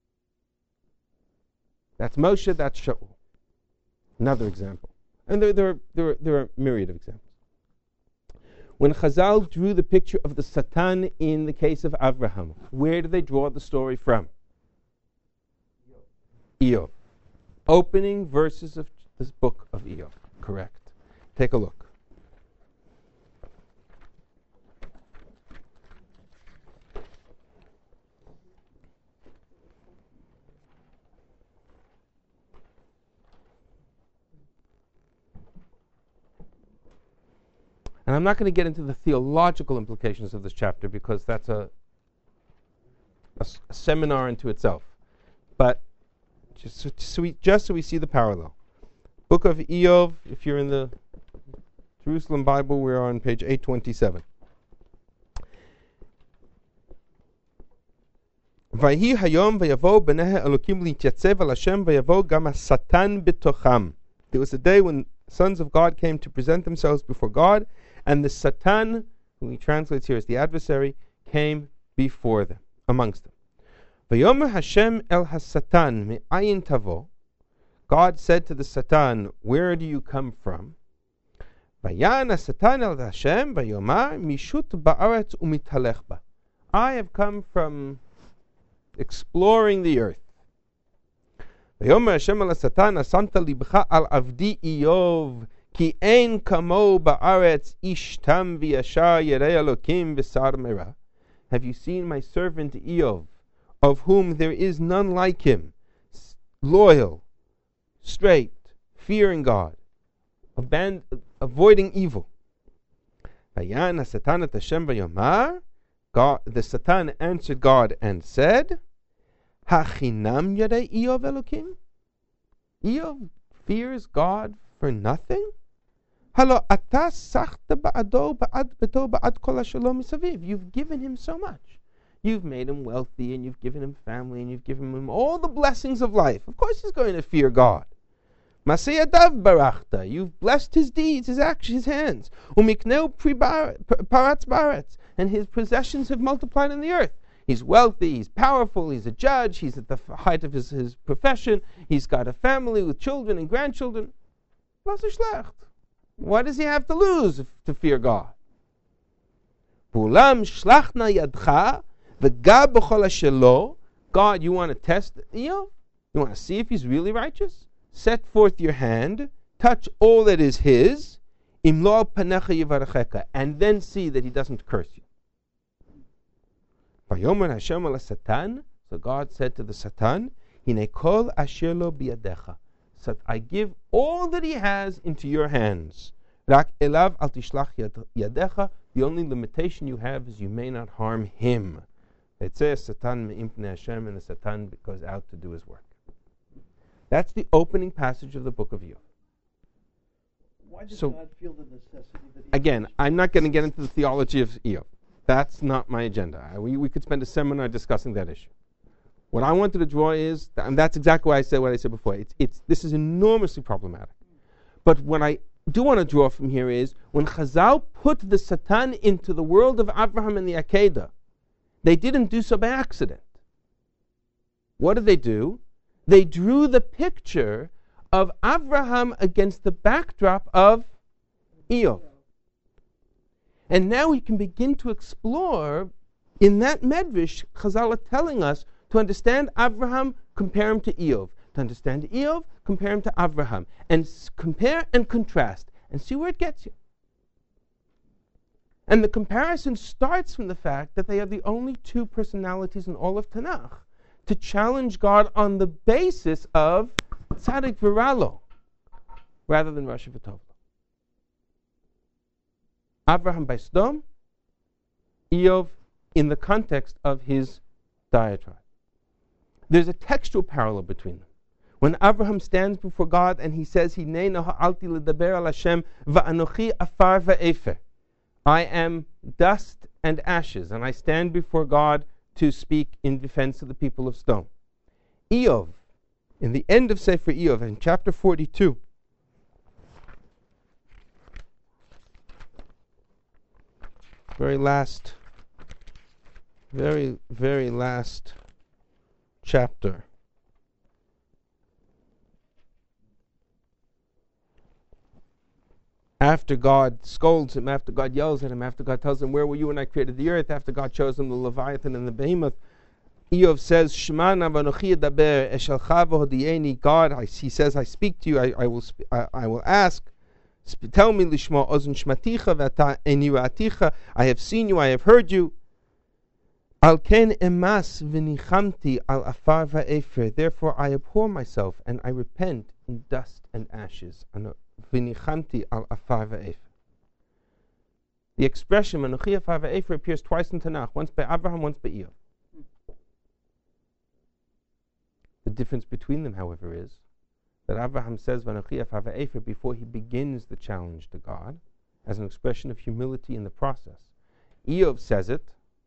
That's Moshe, that's Shaul. Another example. And there, there, there, there are a myriad of examples. When Chazal drew the picture of the Satan in the case of Avraham, where did they draw the story from? Eov. opening verses of this book of Iyov. Correct. Take a look. And I'm not going to get into the theological implications of this chapter because that's a, a, s- a seminar into itself. But just so, so we, just so we see the parallel. Book of Iyov, if you're in the Jerusalem Bible, we're on page eight twenty-seven. Vayhi hayom vayavo b'nei Elokim li'tyatzeb al Hashem vayavo gam ha-satan b'tocham. There was a day when sons of God came to present themselves before God, and the Satan, who he translates here as the adversary, came before them, amongst them. Vayomer Hashem el ha-satan me'ayin tavo. God said to the Satan, where do you come from? Vayan ha-satan el Hashem vayomar mishut ba'aretz u'mithalech ba. I have come from exploring the earth. Vayomer Hashem el ha-satan asanta libcha al avdi Iyov ki ein kamo ba'aretz ish tam v'yashar yerei Elokim v'sar merah. Have you seen my servant Iyov, of whom there is none like him, s- loyal, straight, fearing God, aband- avoiding evil? Vayan ha-satan et Hashem vayomar. God, the Satan answered God and said, Hachinam yarei Iyov Elokim? Iyov fears God for nothing? Halo ata sachta ba'ado ba'ad beto ba'ad kol hashalom misaviv. You've given him so much. You've made him wealthy, and you've given him family, and you've given him all the blessings of life. Of course he's going to fear God. Maseyadav barachta. You've blessed his deeds, his actions, his hands. Umikneu paratz baretz. And his possessions have multiplied in the earth. He's wealthy, he's powerful, he's a judge, he's at the f- height of his, his profession, he's got a family with children and grandchildren. Was ist schlecht? What does he have to lose if, to fear God? Pulam shlachna yadcha v'gab b'chol hashelo. God, you want to test Iyov? You want to see if he's really righteous? Set forth your hand, touch all that is his, imlo panecha yivaracheka, and then see that he doesn't curse you. Vayomer Hashem al Satan. So God said to the Satan, Hine kol asher lo biyadecha. So I give all that he has into your hands. Rak elav al tishlach yadecha. The only limitation you have is you may not harm him. It says Satan me'impnei Hashem, and the Satan goes out to do his work. That's the opening passage of the book of Iyov. Why does So- God feel the necessity that he Again, I'm not going to get into the theology of Iyov. That's not my agenda. I- We, we could spend a seminar discussing that issue. What I wanted to draw is, and that's exactly why I said what I said before, it's, it's, this is enormously problematic. But what I do want to draw from here is, when Chazal put the Satan into the world of Abraham and the Akedah, they didn't do so by accident. What did they do? They drew the picture of Abraham against the backdrop of Iyov. And now we can begin to explore, in that Medrash, Chazal are telling us to understand Abraham, compare him to Iyov. To understand Iyov, compare him to Abraham. And s- compare and contrast, and see where it gets you. And the comparison starts from the fact that they are the only two personalities in all of Tanakh to challenge God on the basis of Tzaddik V'Ralo, rather than Rasha V'Tov. Abraham by Sdom, Iyov in the context of his diatribe. There's a textual parallel between them. When Abraham stands before God and he says, Hinei naha'alti ledaber al Hashem va'anochi afar va'efer. I am dust and ashes, and I stand before God to speak in defense of the people of stone. Iyov, in the end of Sefer Iyov, in chapter forty-two, very last, very, very last chapter. After God scolds him, after God yells at him, after God tells him, where were you when I created the earth, after God shows him the Leviathan and the Behemoth, Eov says, Shema na v'anochi edaber eshelcha v'hodieni. God, I, he says, I speak to you, I, I will sp- I, I will ask. Sp- tell me, lishma ozun shmaticha v'ata eni ra'aticha. I have seen you, I have heard you. Al ken emas v'nichamti al afar va'efer. Therefore I abhor myself, and I repent in dust and ashes. V'nichamti al afar va'efer. The expression Anochi afar va'efer appears twice in Tanakh, once by Abraham, once by Eov. The difference between them, however, is that Abraham says V'anochi afar va'efer before he begins the challenge to God, as an expression of humility in the process. Eov says it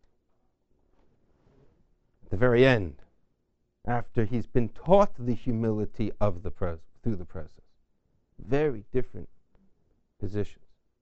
at the very end, after he's been taught the humility of the process, through the process. Very different positions.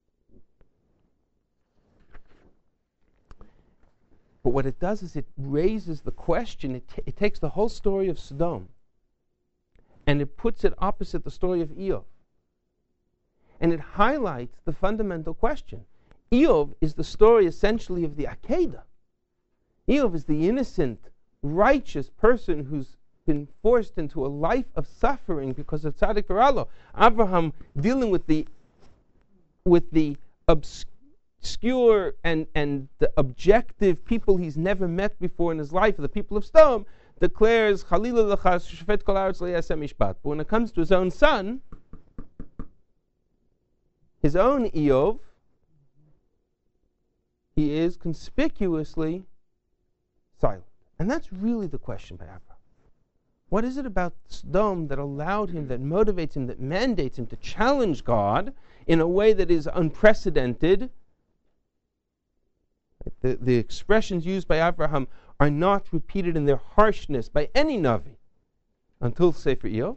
But what it does is it raises the question, it, t- it takes the whole story of Sodom and it puts it opposite the story of Eov. And it highlights the fundamental question. Eov is the story essentially of the Akedah. Eov is the innocent, righteous person who's been forced into a life of suffering because of Tzaddik V'Ralo. Abraham dealing with the with the obscure obscure and, and the objective people he's never met before in his life, the people of Sodom, declares, Chalila l'chas shofet kol haaretz lo yaseh mishpat. But when it comes to his own son, his own Eov, he is conspicuously silent. And that's really the question by Abraham. What is it about Sodom that allowed him, that motivates him, that mandates him to challenge God in a way that is unprecedented? The, the expressions used by Abraham are not repeated in their harshness by any Navi until Sefer Eov.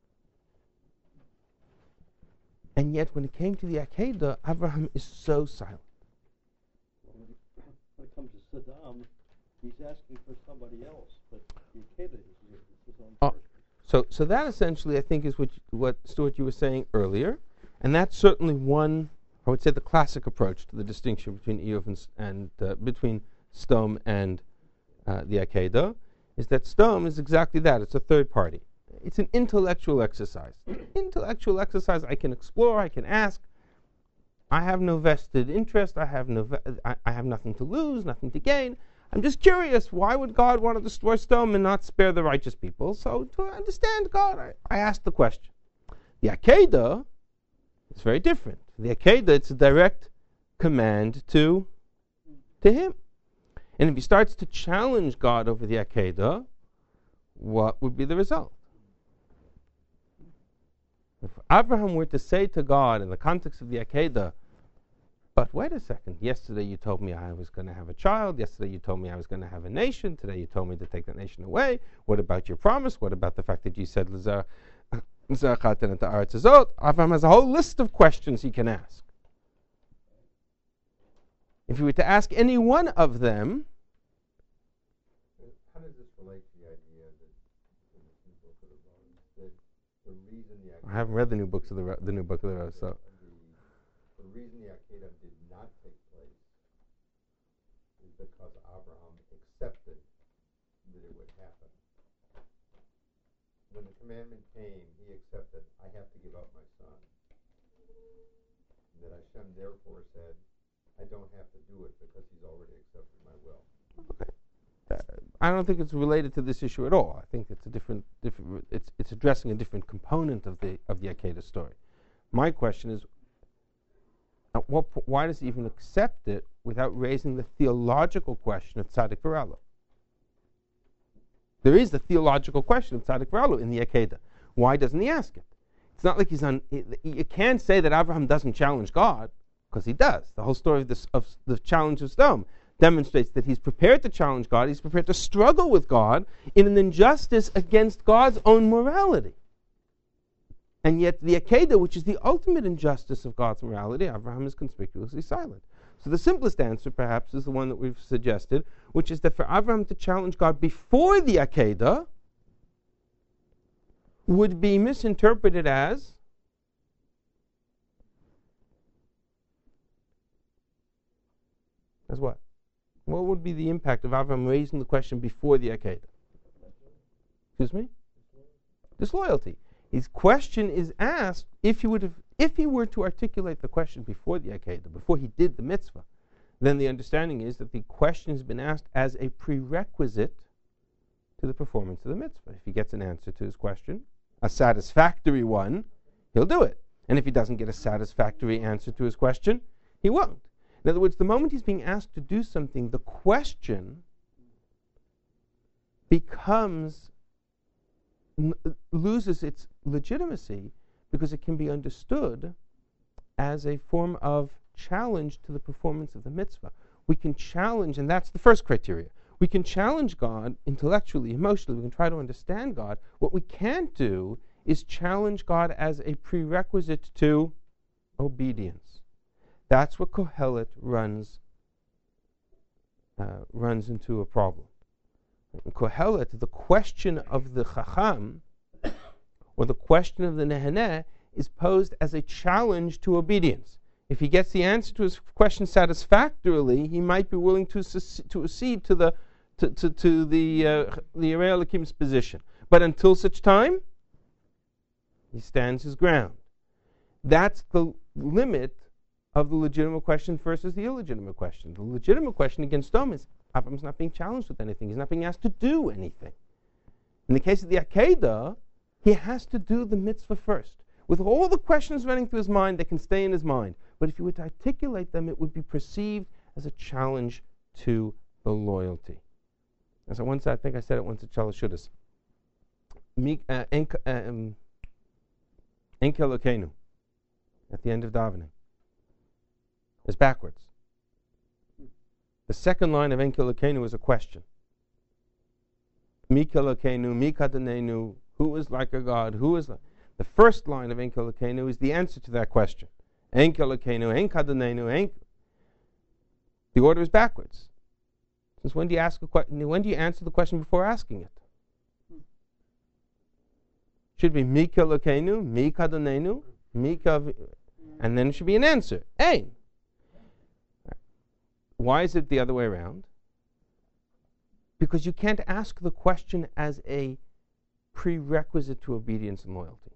And yet when it came to the Akedah, Abraham is so silent. When it comes to Saddam, he's asking for somebody else, but the Akedah is his own Oh, person. so, so that essentially, I think, is what, you, what Stuart, you were saying earlier. And that's certainly one, I would say, the classic approach to the distinction between Eov and, and uh, between Sodom and uh, the Akedah, is that Sodom is exactly that. It's a third party. It's an intellectual exercise. Intellectual exercise I can explore, I can ask. I have no vested interest. I have no. Ve- I, I have nothing to lose, nothing to gain. I'm just curious. Why would God want to destroy Sodom and not spare the righteous people? So to understand God, I, I asked the question. The Akedah, it's very different. The Akedah, it's a direct command to, to him. And if he starts to challenge God over the Akedah, what would be the result? If Abraham were to say to God in the context of the Akedah, but wait a second, yesterday you told me I was going to have a child, yesterday you told me I was going to have a nation, today you told me to take that nation away, what about your promise? What about the fact that you said, Abraham has a whole list of questions he can ask. If you were to ask any one of them, how does this relate to the idea that in this new book of the Rose, that the reason the I haven't read the new books of the the new book of the Rose, so the, the reason the Akedah did not take place is because Abraham accepted that it would happen. When the commandment came, he accepted, I have to give up my son. And that Hashem therefore said, I don't have to do it because he's already accepted my will. okay. Uh, I don't think it's related to this issue at all. I think it's a different, different. It's it's addressing a different component of the of the Akedah story. My question is, at what po- why does he even accept it without raising the theological question of Tzaddik V'Ralo? There is the theological question of Tzaddik V'Ralo in the Akedah. Why doesn't he ask it? It's not like he's on. You can't say that Abraham doesn't challenge God, because he does. The whole story of, this, of the challenge of Sodom demonstrates that he's prepared to challenge God. He's prepared to struggle with God in an injustice against God's own morality. And yet the Akedah, which is the ultimate injustice of God's morality, Abraham is conspicuously silent. So the simplest answer, perhaps, is the one that we've suggested, which is that for Abraham to challenge God before the Akedah would be misinterpreted as as what? What would be the impact of Avraham raising the question before the Akedah? Excuse me? Disloyalty. His question is asked if he would have, if he were to articulate the question before the Akedah, before he did the mitzvah, then the understanding is that the question has been asked as a prerequisite to the performance of the mitzvah. If he gets an answer to his question, a satisfactory one, he'll do it. And if he doesn't get a satisfactory answer to his question, he won't. In other words, the moment he's being asked to do something, the question becomes, n- loses its legitimacy because it can be understood as a form of challenge to the performance of the mitzvah. We can challenge, and that's the first criteria. We can challenge God intellectually, emotionally. We can try to understand God. What we can't do is challenge God as a prerequisite to obedience. That's what Kohelet runs uh, runs into a problem. In Kohelet, the question of the Chacham, or the question of the Neheneh, is posed as a challenge to obedience. If he gets the answer to his question satisfactorily, he might be willing to to accede to the to to, to the uh, the Arei Elokim's position. But until such time, he stands his ground. That's the limit of the legitimate question versus the illegitimate question. The legitimate question against Dom is Avram's not being challenged with anything. He's not being asked to do anything. In the case of the Akedah, he has to do the mitzvah first. With all the questions running through his mind, they can stay in his mind. But if you were to articulate them, it would be perceived as a challenge to the loyalty. As I once, I think I said it once at Shalashudas. Enke Elokeinu, at the end of davening, is backwards. The second line of Enke Elokeinu is a question. Mika Elokeinu, Mika Danenu, who is like a God, who is like... The first line of Enke Elokeinu is the answer to that question. Enke Elokeinu, Enka Danenu, Enk. The order is backwards. Since when do you ask a que- when do you answer the question before asking it? Should be Mika Elokeinu, Mika Danenu, Mika, and then it should be an answer. Ein. Why is it the other way around? Because you can't ask the question as a prerequisite to obedience and loyalty.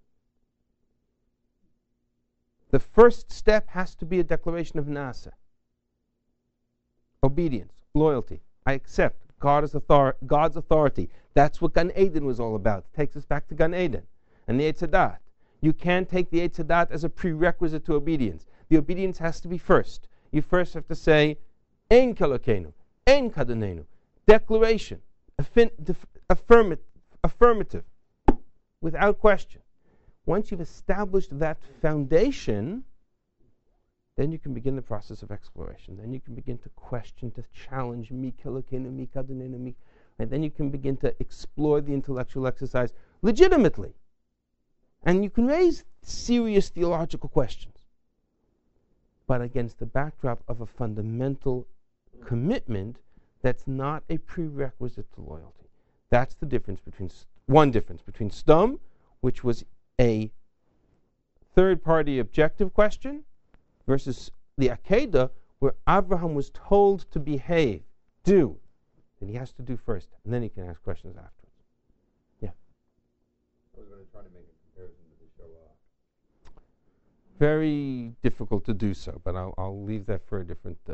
The first step has to be a declaration of nasa. Obedience, loyalty. I accept God is author- God's authority. That's what Gan Eden was all about. It takes us back to Gan Eden and the Eitz Hadat. You can't take the Eitz Hadat as a prerequisite to obedience. The obedience has to be first. You first have to say, Ein Kelokenu, Ein Kadonenu. Declaration, affin- def- affirmative, affirmative, without question. Once you've established that foundation, then you can begin the process of exploration. Then you can begin to question, to challenge, mi kelokenu, mi kadonenu, mi, and then you can begin to explore the intellectual exercise legitimately. And you can raise serious theological questions, but against the backdrop of a fundamental commitment that's not a prerequisite to loyalty. That's the difference between, one difference between Sdom, which was a third-party objective question, versus the Akedah, where Abraham was told to behave, do, that he has to do first, and then he can ask questions afterwards. Yeah? I was going to try to make a comparison to the Shoah. Very difficult to do so, but I'll, I'll leave that for a different... Uh,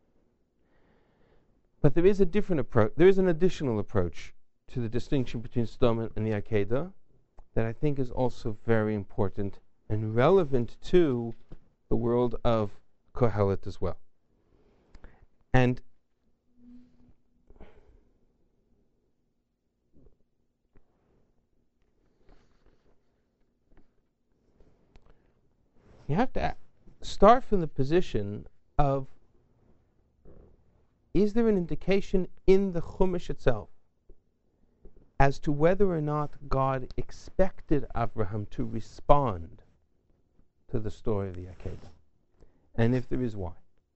but there is a different approach, there is an additional approach to the distinction between Sdom and the Akedah that I think is also very important and relevant to the world of Kohelet as well. And you have to start from the position of, is there an indication in the Chumash itself as to whether or not God expected Abraham to respond to the story of the Akedah? And if there is, why?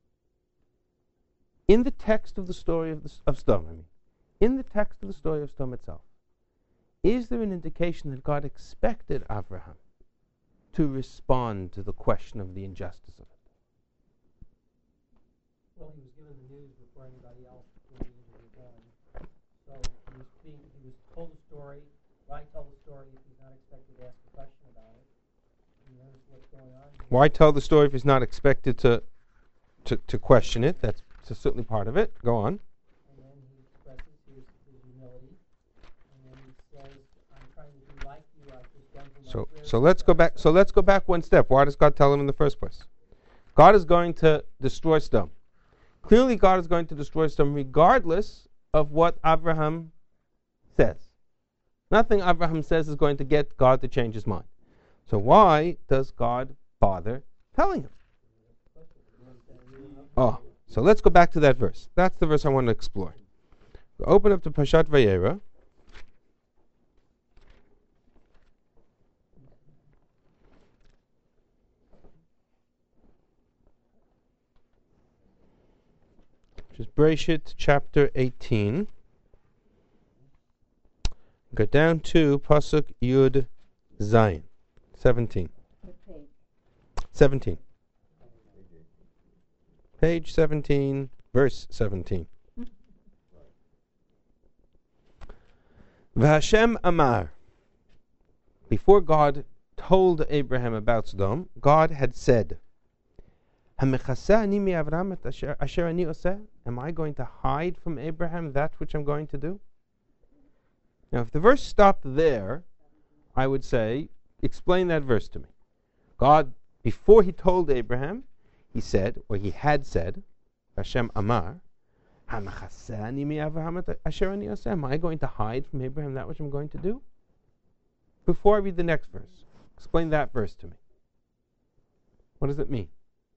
In the text of the story of, the, of Sdom, I mean, in the text of the story of Sdom itself, is there an indication that God expected Abraham to respond to the question of the injustice of it? Well, he was given the news before anybody else, before the interview done. So he was being, he was told a story. Why tell the story if he's not expected to ask a question about it? You notice what's going on here? Why tell the story if he's not expected to to, to question it? That's certainly part of it. Go on. And then he expresses his, his humility. And then he says, I'm trying to be like you. I've just done for my So prayers so let's go back. So let's go back one step. Why does God tell him in the first place? God is going to destroy Sodom. Clearly, God is going to destroy Sodom regardless of what Abraham says. Nothing Abraham says is going to get God to change his mind. So why does God bother telling him? Oh, so let's go back to that verse. That's the verse I want to explore. Open up to Parshat Vayera. Which is Bereshit chapter eighteen. Go down to Pasuk Yud Zayin. seventeen. What page? seventeen. Page seventeen, verse seventeen. V'Hashem Amar. Before God told Abraham about Sodom, God had said, Am I going to hide from Abraham that which I'm going to do? Now, if the verse stopped there, I would say, explain that verse to me. God, before he told Abraham, he said, or he had said, Hashem Amar, Am I going to hide from Abraham that which I'm going to do? Before I read the next verse, explain that verse to me. What does it mean?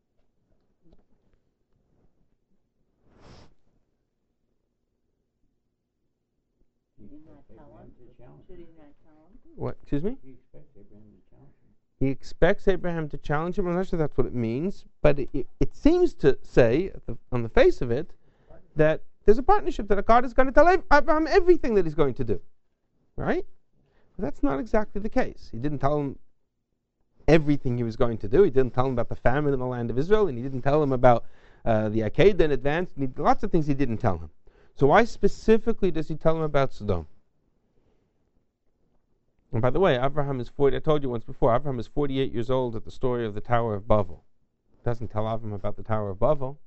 Should he not tell him? Should he not tell him? What? Excuse me? He expects Abraham to challenge him. He expects Abraham to challenge him. I'm not sure that's what it means, but it, it, it seems to say, at the, on the face of it, that there's a partnership, that God is going to tell Abraham everything that he's going to do. Right? But that's not exactly the case. He didn't tell him everything he was going to do. He didn't tell him about the famine in the land of Israel, and he didn't tell him about uh, the Akedah in advance. And he, lots of things he didn't tell him. So why specifically does he tell him about Sodom? And by the way, Abraham is forty. I told you once before, Abraham is forty-eight years old at the story of the Tower of Babel. Doesn't tell Abraham about the Tower of Babel.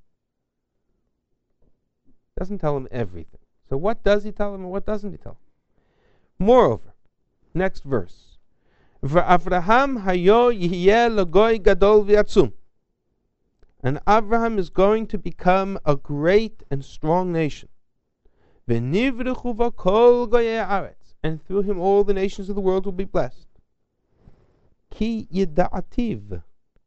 Doesn't tell him everything. So what does he tell him and what doesn't he tell him? Moreover, next verse. V'Avraham hayo yihyeh l'goy gadol v'yatzum. And Abraham is going to become a great and strong nation. V'nivruchu v'kol goyei haaretz. And through him all the nations of the world will be blessed. Ki yida'ativ.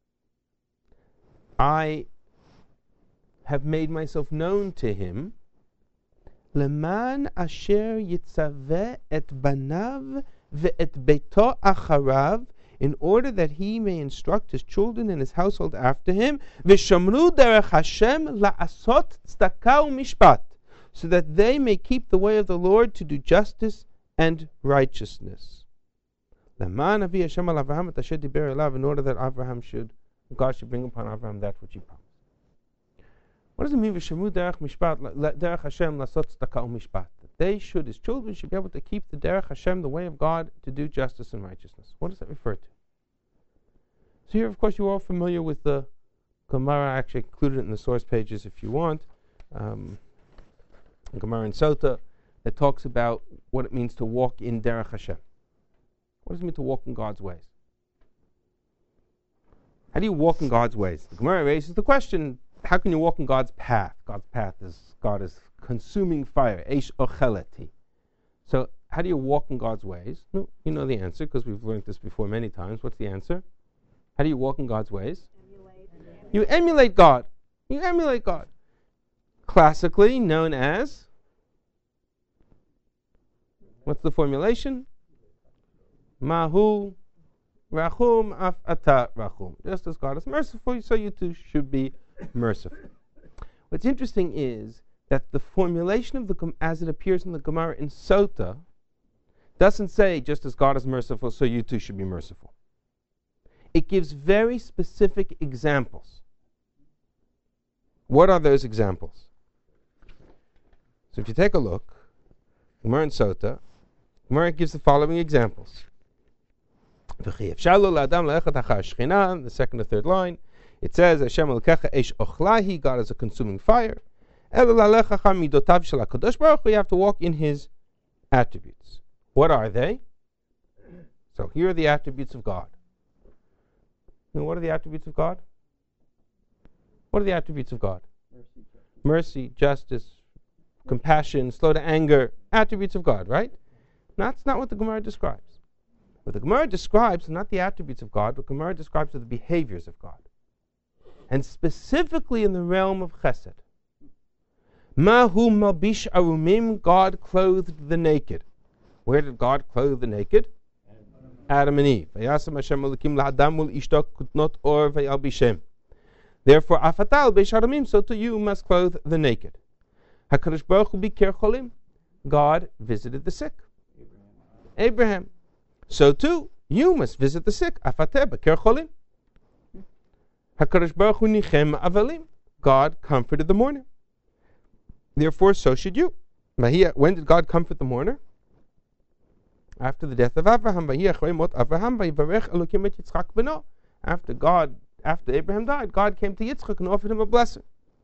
I have made myself known to him. Leman asher yitzaveh et banav ve'et beito acharav, in order that he may instruct his children and his household after him. V'shamru derech Hashem la'asot tzedakah u'mishpat, so that they may keep the way of the Lord to do justice and righteousness. In order that Abraham should, God should bring upon Abraham that which he promised. What does it mean? That they should, his children should be able to keep the derech Hashem, the way of God, to do justice and righteousness. What does that refer to? So here, of course, you're all familiar with the Gemara. I actually included it in the source pages if you want. Um, Gemara in Sota, that talks about what it means to walk in derech Hashem. What does it mean to walk in God's ways? How do you walk in God's ways? The Gemara raises the question, how can you walk in God's path? God's path is, God is consuming fire, eish ocheleti. So, how do you walk in God's ways? No, you know the answer, because we've learned this before many times. What's the answer? How do you walk in God's ways? Emulate. You emulate God. You emulate God. Classically known as, what's the formulation? Mahu rachum af ata rachum. Just as God is merciful, so you too should be merciful. What's interesting is that the formulation of the, as it appears in the Gemara in Sota, doesn't say just as God is merciful, so you too should be merciful. It gives very specific examples. What are those examples? So if you take a look, Gemara and Sota, Gemara gives the following examples. The second or third line, it says, Hashem Elokecha Eish Ochlahi, God is a consuming fire. We have to walk in His attributes. What are they? So here are the attributes of God. Now, what are the attributes of God? What are the attributes of God? Mercy, justice, compassion, slow to anger. Attributes of God, right? That's not what the Gemara describes. What the Gemara describes are not the attributes of God, but Gemara describes are the behaviors of God. And specifically in the realm of chesed. Mahu malbish arumim, God clothed the naked. Where did God clothe the naked? Adam and Eve. Vayasam Hashem Elokim la'adam ul'ishto kutnot or vayalbishem. Therefore, afatal beisharamim, so to you must clothe the naked. HaKadosh Baruch Hu bikir cholim. God visited the sick. Abraham. So too, you must visit the sick. Afateh bikir cholim. HaKadosh Baruch Hu nichem avalim. God comforted the mourner. Therefore, so should you. When did God comfort the mourner? After the death of Abraham. After God, after Abraham died, God came to Yitzchak and offered him a blessing.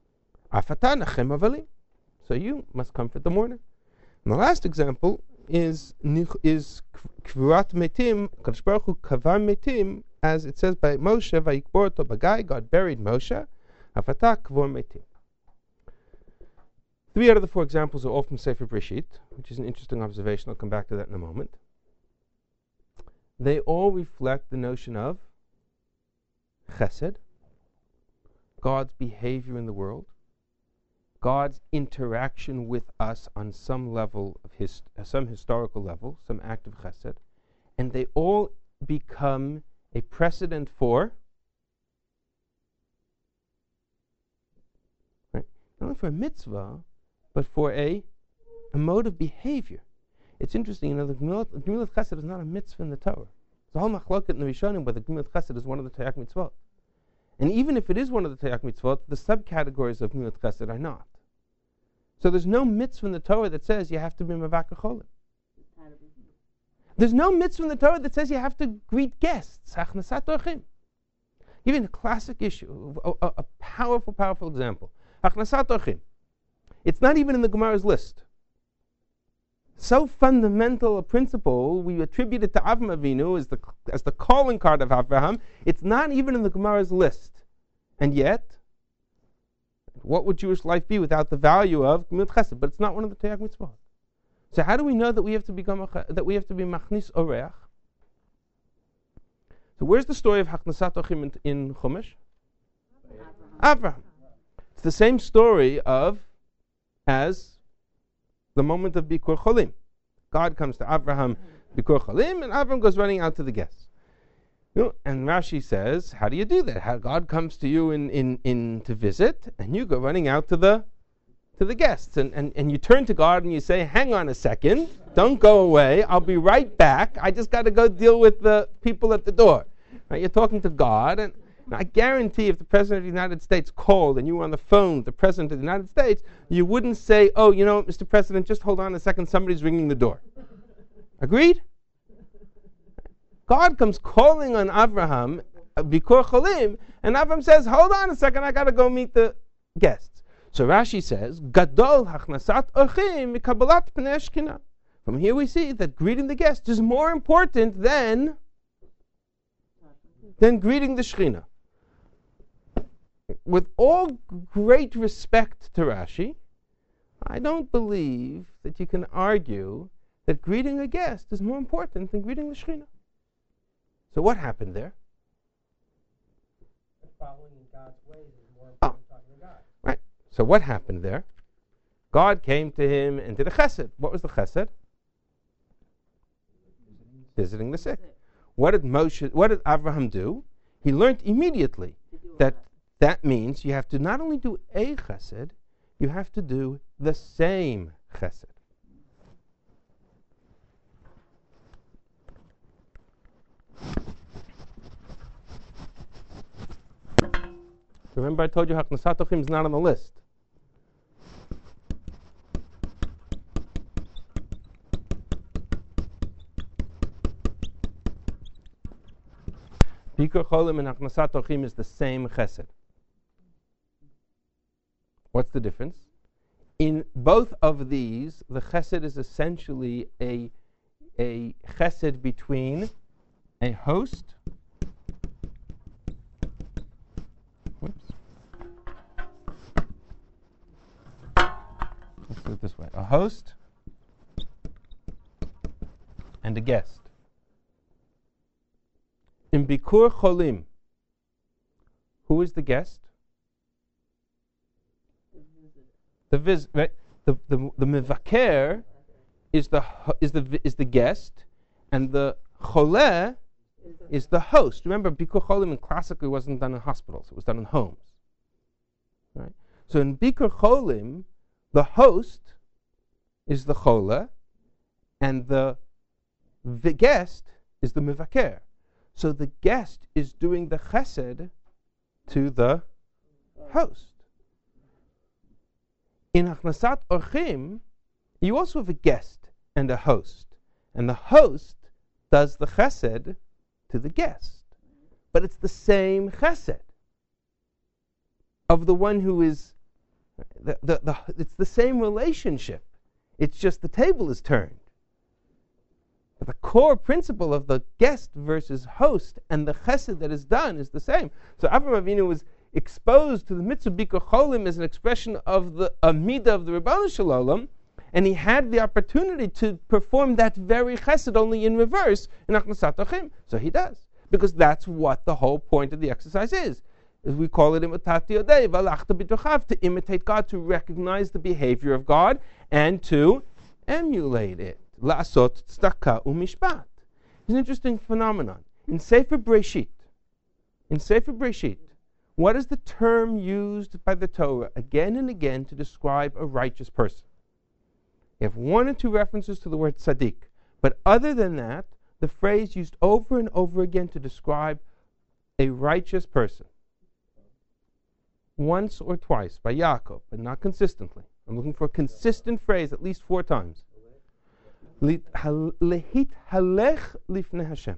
So you must comfort the mourner. And the last example is is Kvurat Metim, Kadosh Baruch Hu kavar metim, as it says by Moshe, Vayikbor oto bagai, God buried Moshe, Afatah kvor metim. Three out of the four examples are all from Sefer Breshit, which is an interesting observation. I'll come back to that in a moment. They all reflect the notion of chesed, God's behavior in the world, God's interaction with us on some level of his, uh, some historical level, some act of chesed, and they all become a precedent for, right, not only for a mitzvah, but for a, a mode of behavior. It's interesting, you know, the Gemilas Chesed is not a mitzvah in the Torah. It's a whole machloket in the Rishonim, but the Gemilas Chesed is one of the Tayak Mitzvot. And even if it is one of the Tayak Mitzvot, the subcategories of Gemilas Chesed are not. So there's no mitzvah in the Torah that says you have to be Mavaka Cholim. There's no mitzvah in the Torah that says you have to greet guests. Hachnasat orchim. Even a classic issue, a, a, a powerful, powerful example. Hachnasat orchim. It's not even in the Gemara's list. So fundamental a principle, we attribute it to Avram Avinu as the, as the calling card of Avraham. It's not even in the Gemara's list. And yet, what would Jewish life be without the value of Gemilas Chesed? But it's not one of the Tayak Mitzvot. So how do we know that we have to become a, that we have to be Machnis Oreach? So where's the story of Hachnasat Orchim in, in Chumash? Avraham. Avraham. It's the same story of as the moment of Bikur Cholim. God comes to Avraham, Bikur Cholim, and Avraham goes running out to the guests. You know, and Rashi says, how do you do that? How God comes to you in, in, in to visit, and you go running out to the to the guests. And, and, and you turn to God and you say, hang on a second, don't go away, I'll be right back. I just got to go deal with the people at the door. Right? You're talking to God, and I guarantee if the President of the United States called and you were on the phone with the President of the United States, you wouldn't say, oh, you know, Mister President, just hold on a second, somebody's ringing the door. Agreed? God comes calling on Avraham, Bikur Cholim, and Avraham says, hold on a second, I got to go meet the guests. So Rashi says, Gadol hachnasat orchim mikabalat pnei Shekhinah. From here we see that greeting the guests is more important than, than greeting the Shekhinah. With all great respect to Rashi, I don't believe that you can argue that greeting a guest is more important than greeting the Shekhinah. So what happened there? Following in God's ways is more important than talking to God. Right. So what happened there? God came to him and did a chesed. What was the chesed? Visiting the sick. What did Moshe? What did Avraham do? He learned immediately that that means you have to not only do a chesed, you have to do the same chesed. Remember I told you Hachnasat Orchim is not on the list. Bikur Cholim and Achnasat Orchim is the same chesed. What's the difference? In both of these, the chesed is essentially a, a chesed between a host. Whoops. Let's do it this way. A host and a guest. In Bikur Cholim, who is the guest? The vis, right? The the the mevaker is the is the is the guest, and the choleh is the host. Remember, Bikur Cholim classically wasn't done in hospitals; it was done in homes. Right. So in Bikur Cholim, the host is the choleh, and the the guest is the mevaker. So the guest is doing the chesed to the host. In Achnasat Orchim, you also have a guest and a host. And the host does the chesed to the guest. But it's the same chesed of the one who is, the, the, the, it's the same relationship. It's just the table is turned. But the core principle of the guest versus host and the chesed that is done is the same. So Avraham Avinu was exposed to the mitzvah Bikur Cholim as an expression of the Amidah of the Ribono Shel Olam, and he had the opportunity to perform that very chesed only in reverse in Achnasat Orchim. So he does, because that's what the whole point of the exercise is. As we call it imitat yodei v'alachta b'tochav, to imitate God, to recognize the behavior of God, and to emulate it. La'asot tzedakah u'mishpat. It's an interesting phenomenon. In Sefer Breshit, in Sefer Breshit, what is the term used by the Torah again and again to describe a righteous person? You have one or two references to the word tzaddik, but other than that, the phrase used over and over again to describe a righteous person. Once or twice by Yaakov, but not consistently. I'm looking for a consistent phrase at least four times. Lehit halech lifnei Hashem.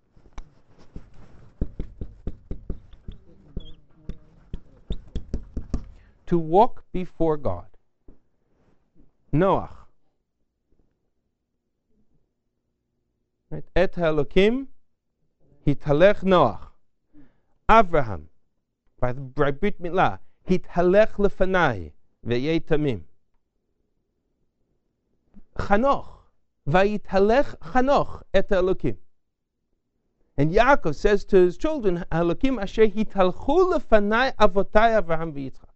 To walk before God. Noach. Right? Et Elokim hithalech Noach. Avraham. By the by Brit Milah. Hithalech lefanai ve'yei tamim. Chanoch. Vayithalech Chanoch et Elokim. And Yaakov says to his children, Elokim asher hitalchu lefanai avotai Avraham v'Yitzchak.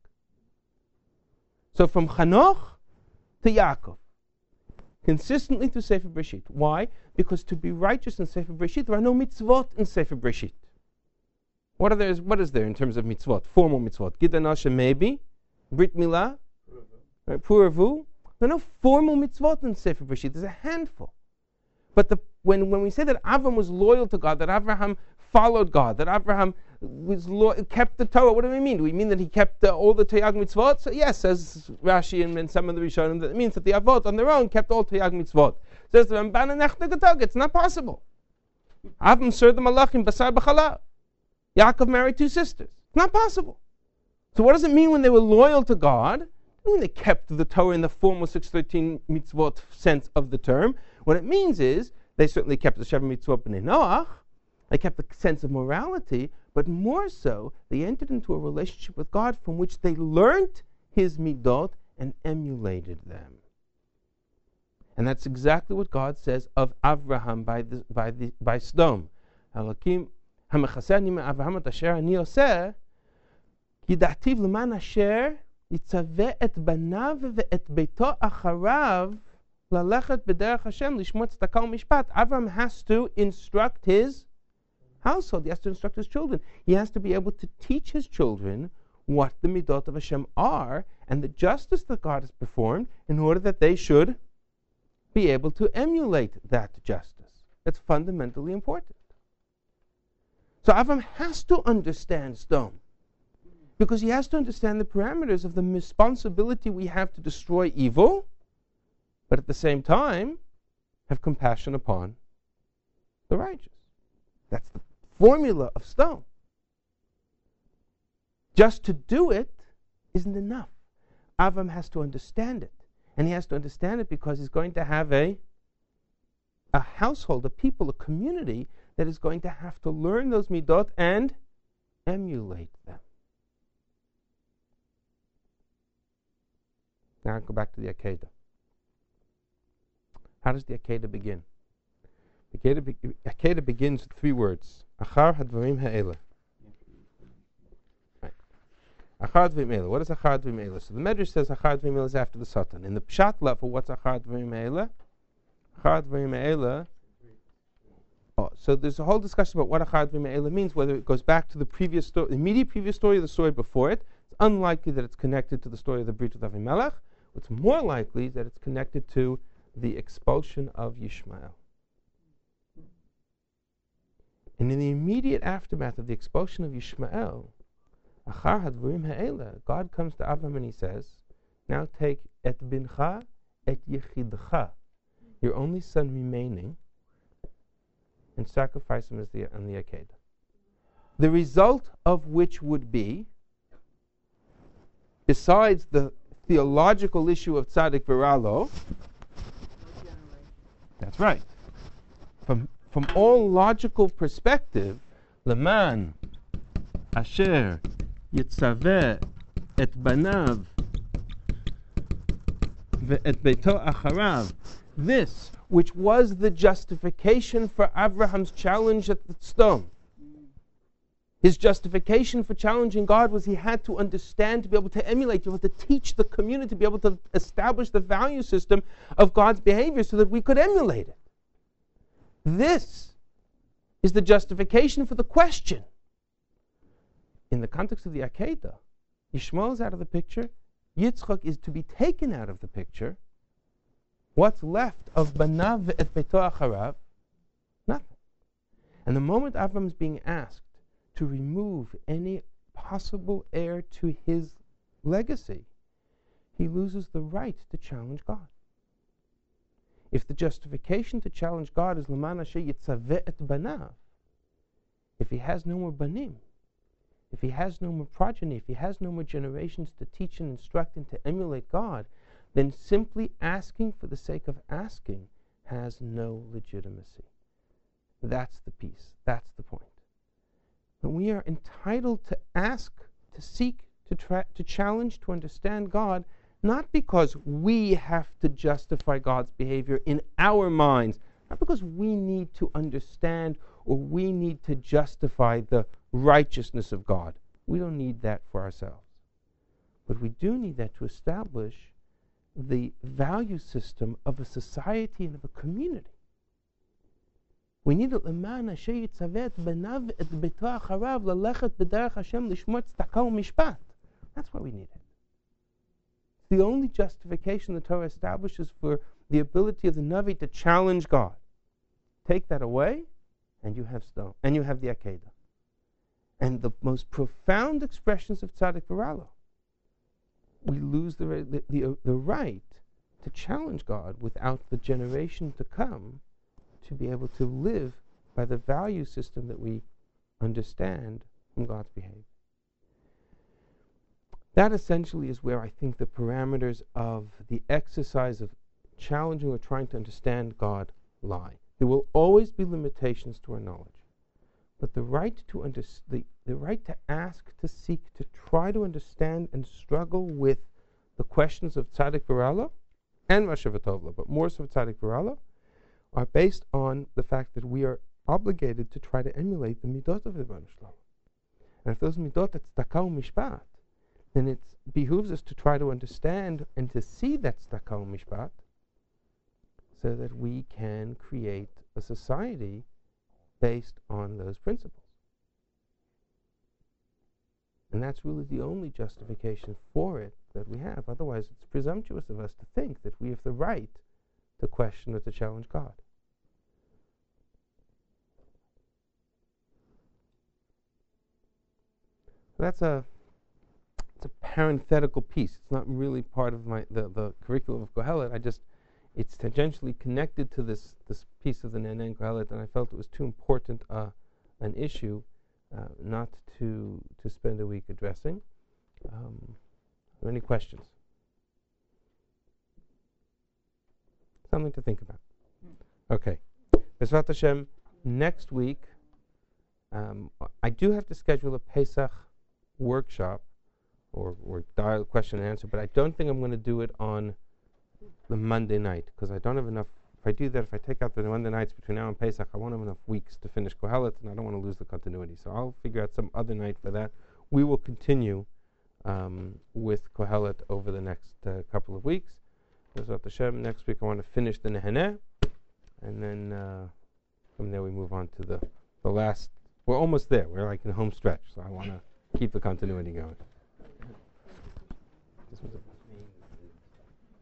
So from Chanoch to Yaakov, consistently to Sefer Breshit. Why? Because to be righteous in Sefer Breshit, there are no mitzvot in Sefer Breshit. What are there? What is there in terms of mitzvot? Formal mitzvot. Gidon Hashem maybe, Brit Milah, Puravu. There are no formal mitzvot in Sefer Breshit. There's a handful. But the, when, when we say that Avraham was loyal to God, that Avraham followed God, that Avraham was lo- kept the Torah, what do we mean? Do we mean that he kept uh, all the Tayag mitzvot? So yes, says Rashi and, and some of the Rishonim, that it means that the Avot on their own kept all Tayag mitzvot. Says the Ramban and Echta Gatog, it's not possible. Avram served the Malachim, Basar B'Chalal. Yaakov married two sisters. It's not possible. So what does it mean when they were loyal to God? It doesn't mean they kept the Torah in the formal six thirteen mitzvot sense of the term. What it means is, they certainly kept the Sheva mitzvot b'nei Noach, they kept the sense of morality, but more so, they entered into a relationship with God from which they learnt His midot and emulated them. And that's exactly what God says of Avraham by the, by the, by Sdom. Elokim hamechaseni me'Avraham et asher ani oseh, ki da'ativ l'man asher yitzaveh et banav ve'et beito acharav lalechet b'derech Hashem lishmot tzedakah u'mishpat. Avraham has to instruct his household. He has to instruct his children. He has to be able to teach his children what the midot of Hashem are and the justice that God has performed in order that they should be able to emulate that justice. That's fundamentally important. So Avram has to understand Sdom, because he has to understand the parameters of the responsibility we have to destroy evil, but at the same time have compassion upon the righteous. That's the formula of stone. Just to do it isn't enough. Avram has to understand it. And he has to understand it because he's going to have a, a household, a people, a community that is going to have to learn those midot and emulate them. Now I'll go back to the Akedah. How does the Akedah begin? The Akedah, be- Akedah begins with three words. Achar hadvarim ha'ela. Right. Achar hadvarim ha'ela. What is Achar hadvarim ha'ela? So the Medrash says Achar hadvarim ha'ela is after the Satan. In the Pshat level, what's Achar hadvarim ha'ela? Achar hadvarim ha'ela. Oh, so there's a whole discussion about what Achar hadvarim ha'ela means, whether it goes back to the previous story, the immediate previous story, or the story before it. It's unlikely that it's connected to the story of the Brit with Avimelech. What's more likely is that it's connected to the expulsion of Yishmael. And in the immediate aftermath of the expulsion of Yishmael, Achar hadvarim ha'ela, God comes to Avram and he says, now take et bincha et yechidcha, your only son remaining, and sacrifice him as the, on the Akedah. The result of which would be, besides the theological issue of tzaddik v'ralo, that's right. From from all logical perspective, leman asher yitzaveh et banav ve'et beito acharav, this which was the justification for Abraham's challenge at the stone. His justification for challenging God was he had to understand, to be able to emulate, to be able to teach the community, to be able to establish the value system of God's behavior so that we could emulate it. This is the justification for the question. In the context of the Akedah, Yishmael is out of the picture, Yitzchak is to be taken out of the picture. What's left of Banav et Beito Acharav? Nothing. And the moment Avram is being asked to remove any possible heir to his legacy, he loses the right to challenge God. If the justification to challenge God is L'man asher yitzaveh et banav, if he has no more banim, if he has no more progeny, if he has no more generations to teach and instruct and to emulate God, then simply asking for the sake of asking has no legitimacy. That's the piece. That's the point. And we are entitled to ask, to seek, to try, to challenge, to understand God, not because we have to justify God's behavior in our minds, not because we need to understand or we need to justify the righteousness of God. We don't need that for ourselves. But we do need that to establish the value system of a society and of a community. We need it. That's why we need it. It's the only justification the Torah establishes for the ability of the Navi to challenge God. Take that away, and you have stone, and you have the Akedah. And the most profound expressions of Tzaddik V'Ralo, we lose the, the, the, the right to challenge God without the generation to come to be able to live by the value system that we understand from God's behavior. That essentially is where I think the parameters of the exercise of challenging or trying to understand God lie. There will always be limitations to our knowledge. But the right to under, the, the right to ask, to seek, to try to understand and struggle with the questions of Tzaddik V'Ralo and Rasha V'Tovla, but more so Tzaddik V'Ralo, are based on the fact that we are obligated to try to emulate the midot of the Rebbeinu Shalom. And if those midot are tzedakah u'mishpat, then it behooves us to try to understand and to see that tzedakah u'mishpat so that we can create a society based on those principles. And that's really the only justification for it that we have. Otherwise, it's presumptuous of us to think that we have the right to question or to challenge God. That's a it's a parenthetical piece. It's not really part of my the, the curriculum of Kohelet. I just it's tangentially connected to this this piece of the Nene and Kohelet, and I felt it was too important a, an issue, uh, not to to spend a week addressing. Um, are there any questions? Something to think about. Okay. B'ezrat Hashem, next week, um, I do have to schedule a Pesach workshop or, or dial question and answer, but I don't think I'm going to do it on the Monday night because I don't have enough. If I do that, if I take out the Monday nights between now and Pesach, I won't have enough weeks to finish Kohelet, and I don't want to lose the continuity. So I'll figure out some other night for that. We will continue um, with Kohelet over the next uh, couple of weeks. B'ezrat Hashem, next week I want to finish the Nehaneh, and then uh, from there we move on to the, the last. We're almost there. We're like in home stretch, so I want to keep the continuity going. This was a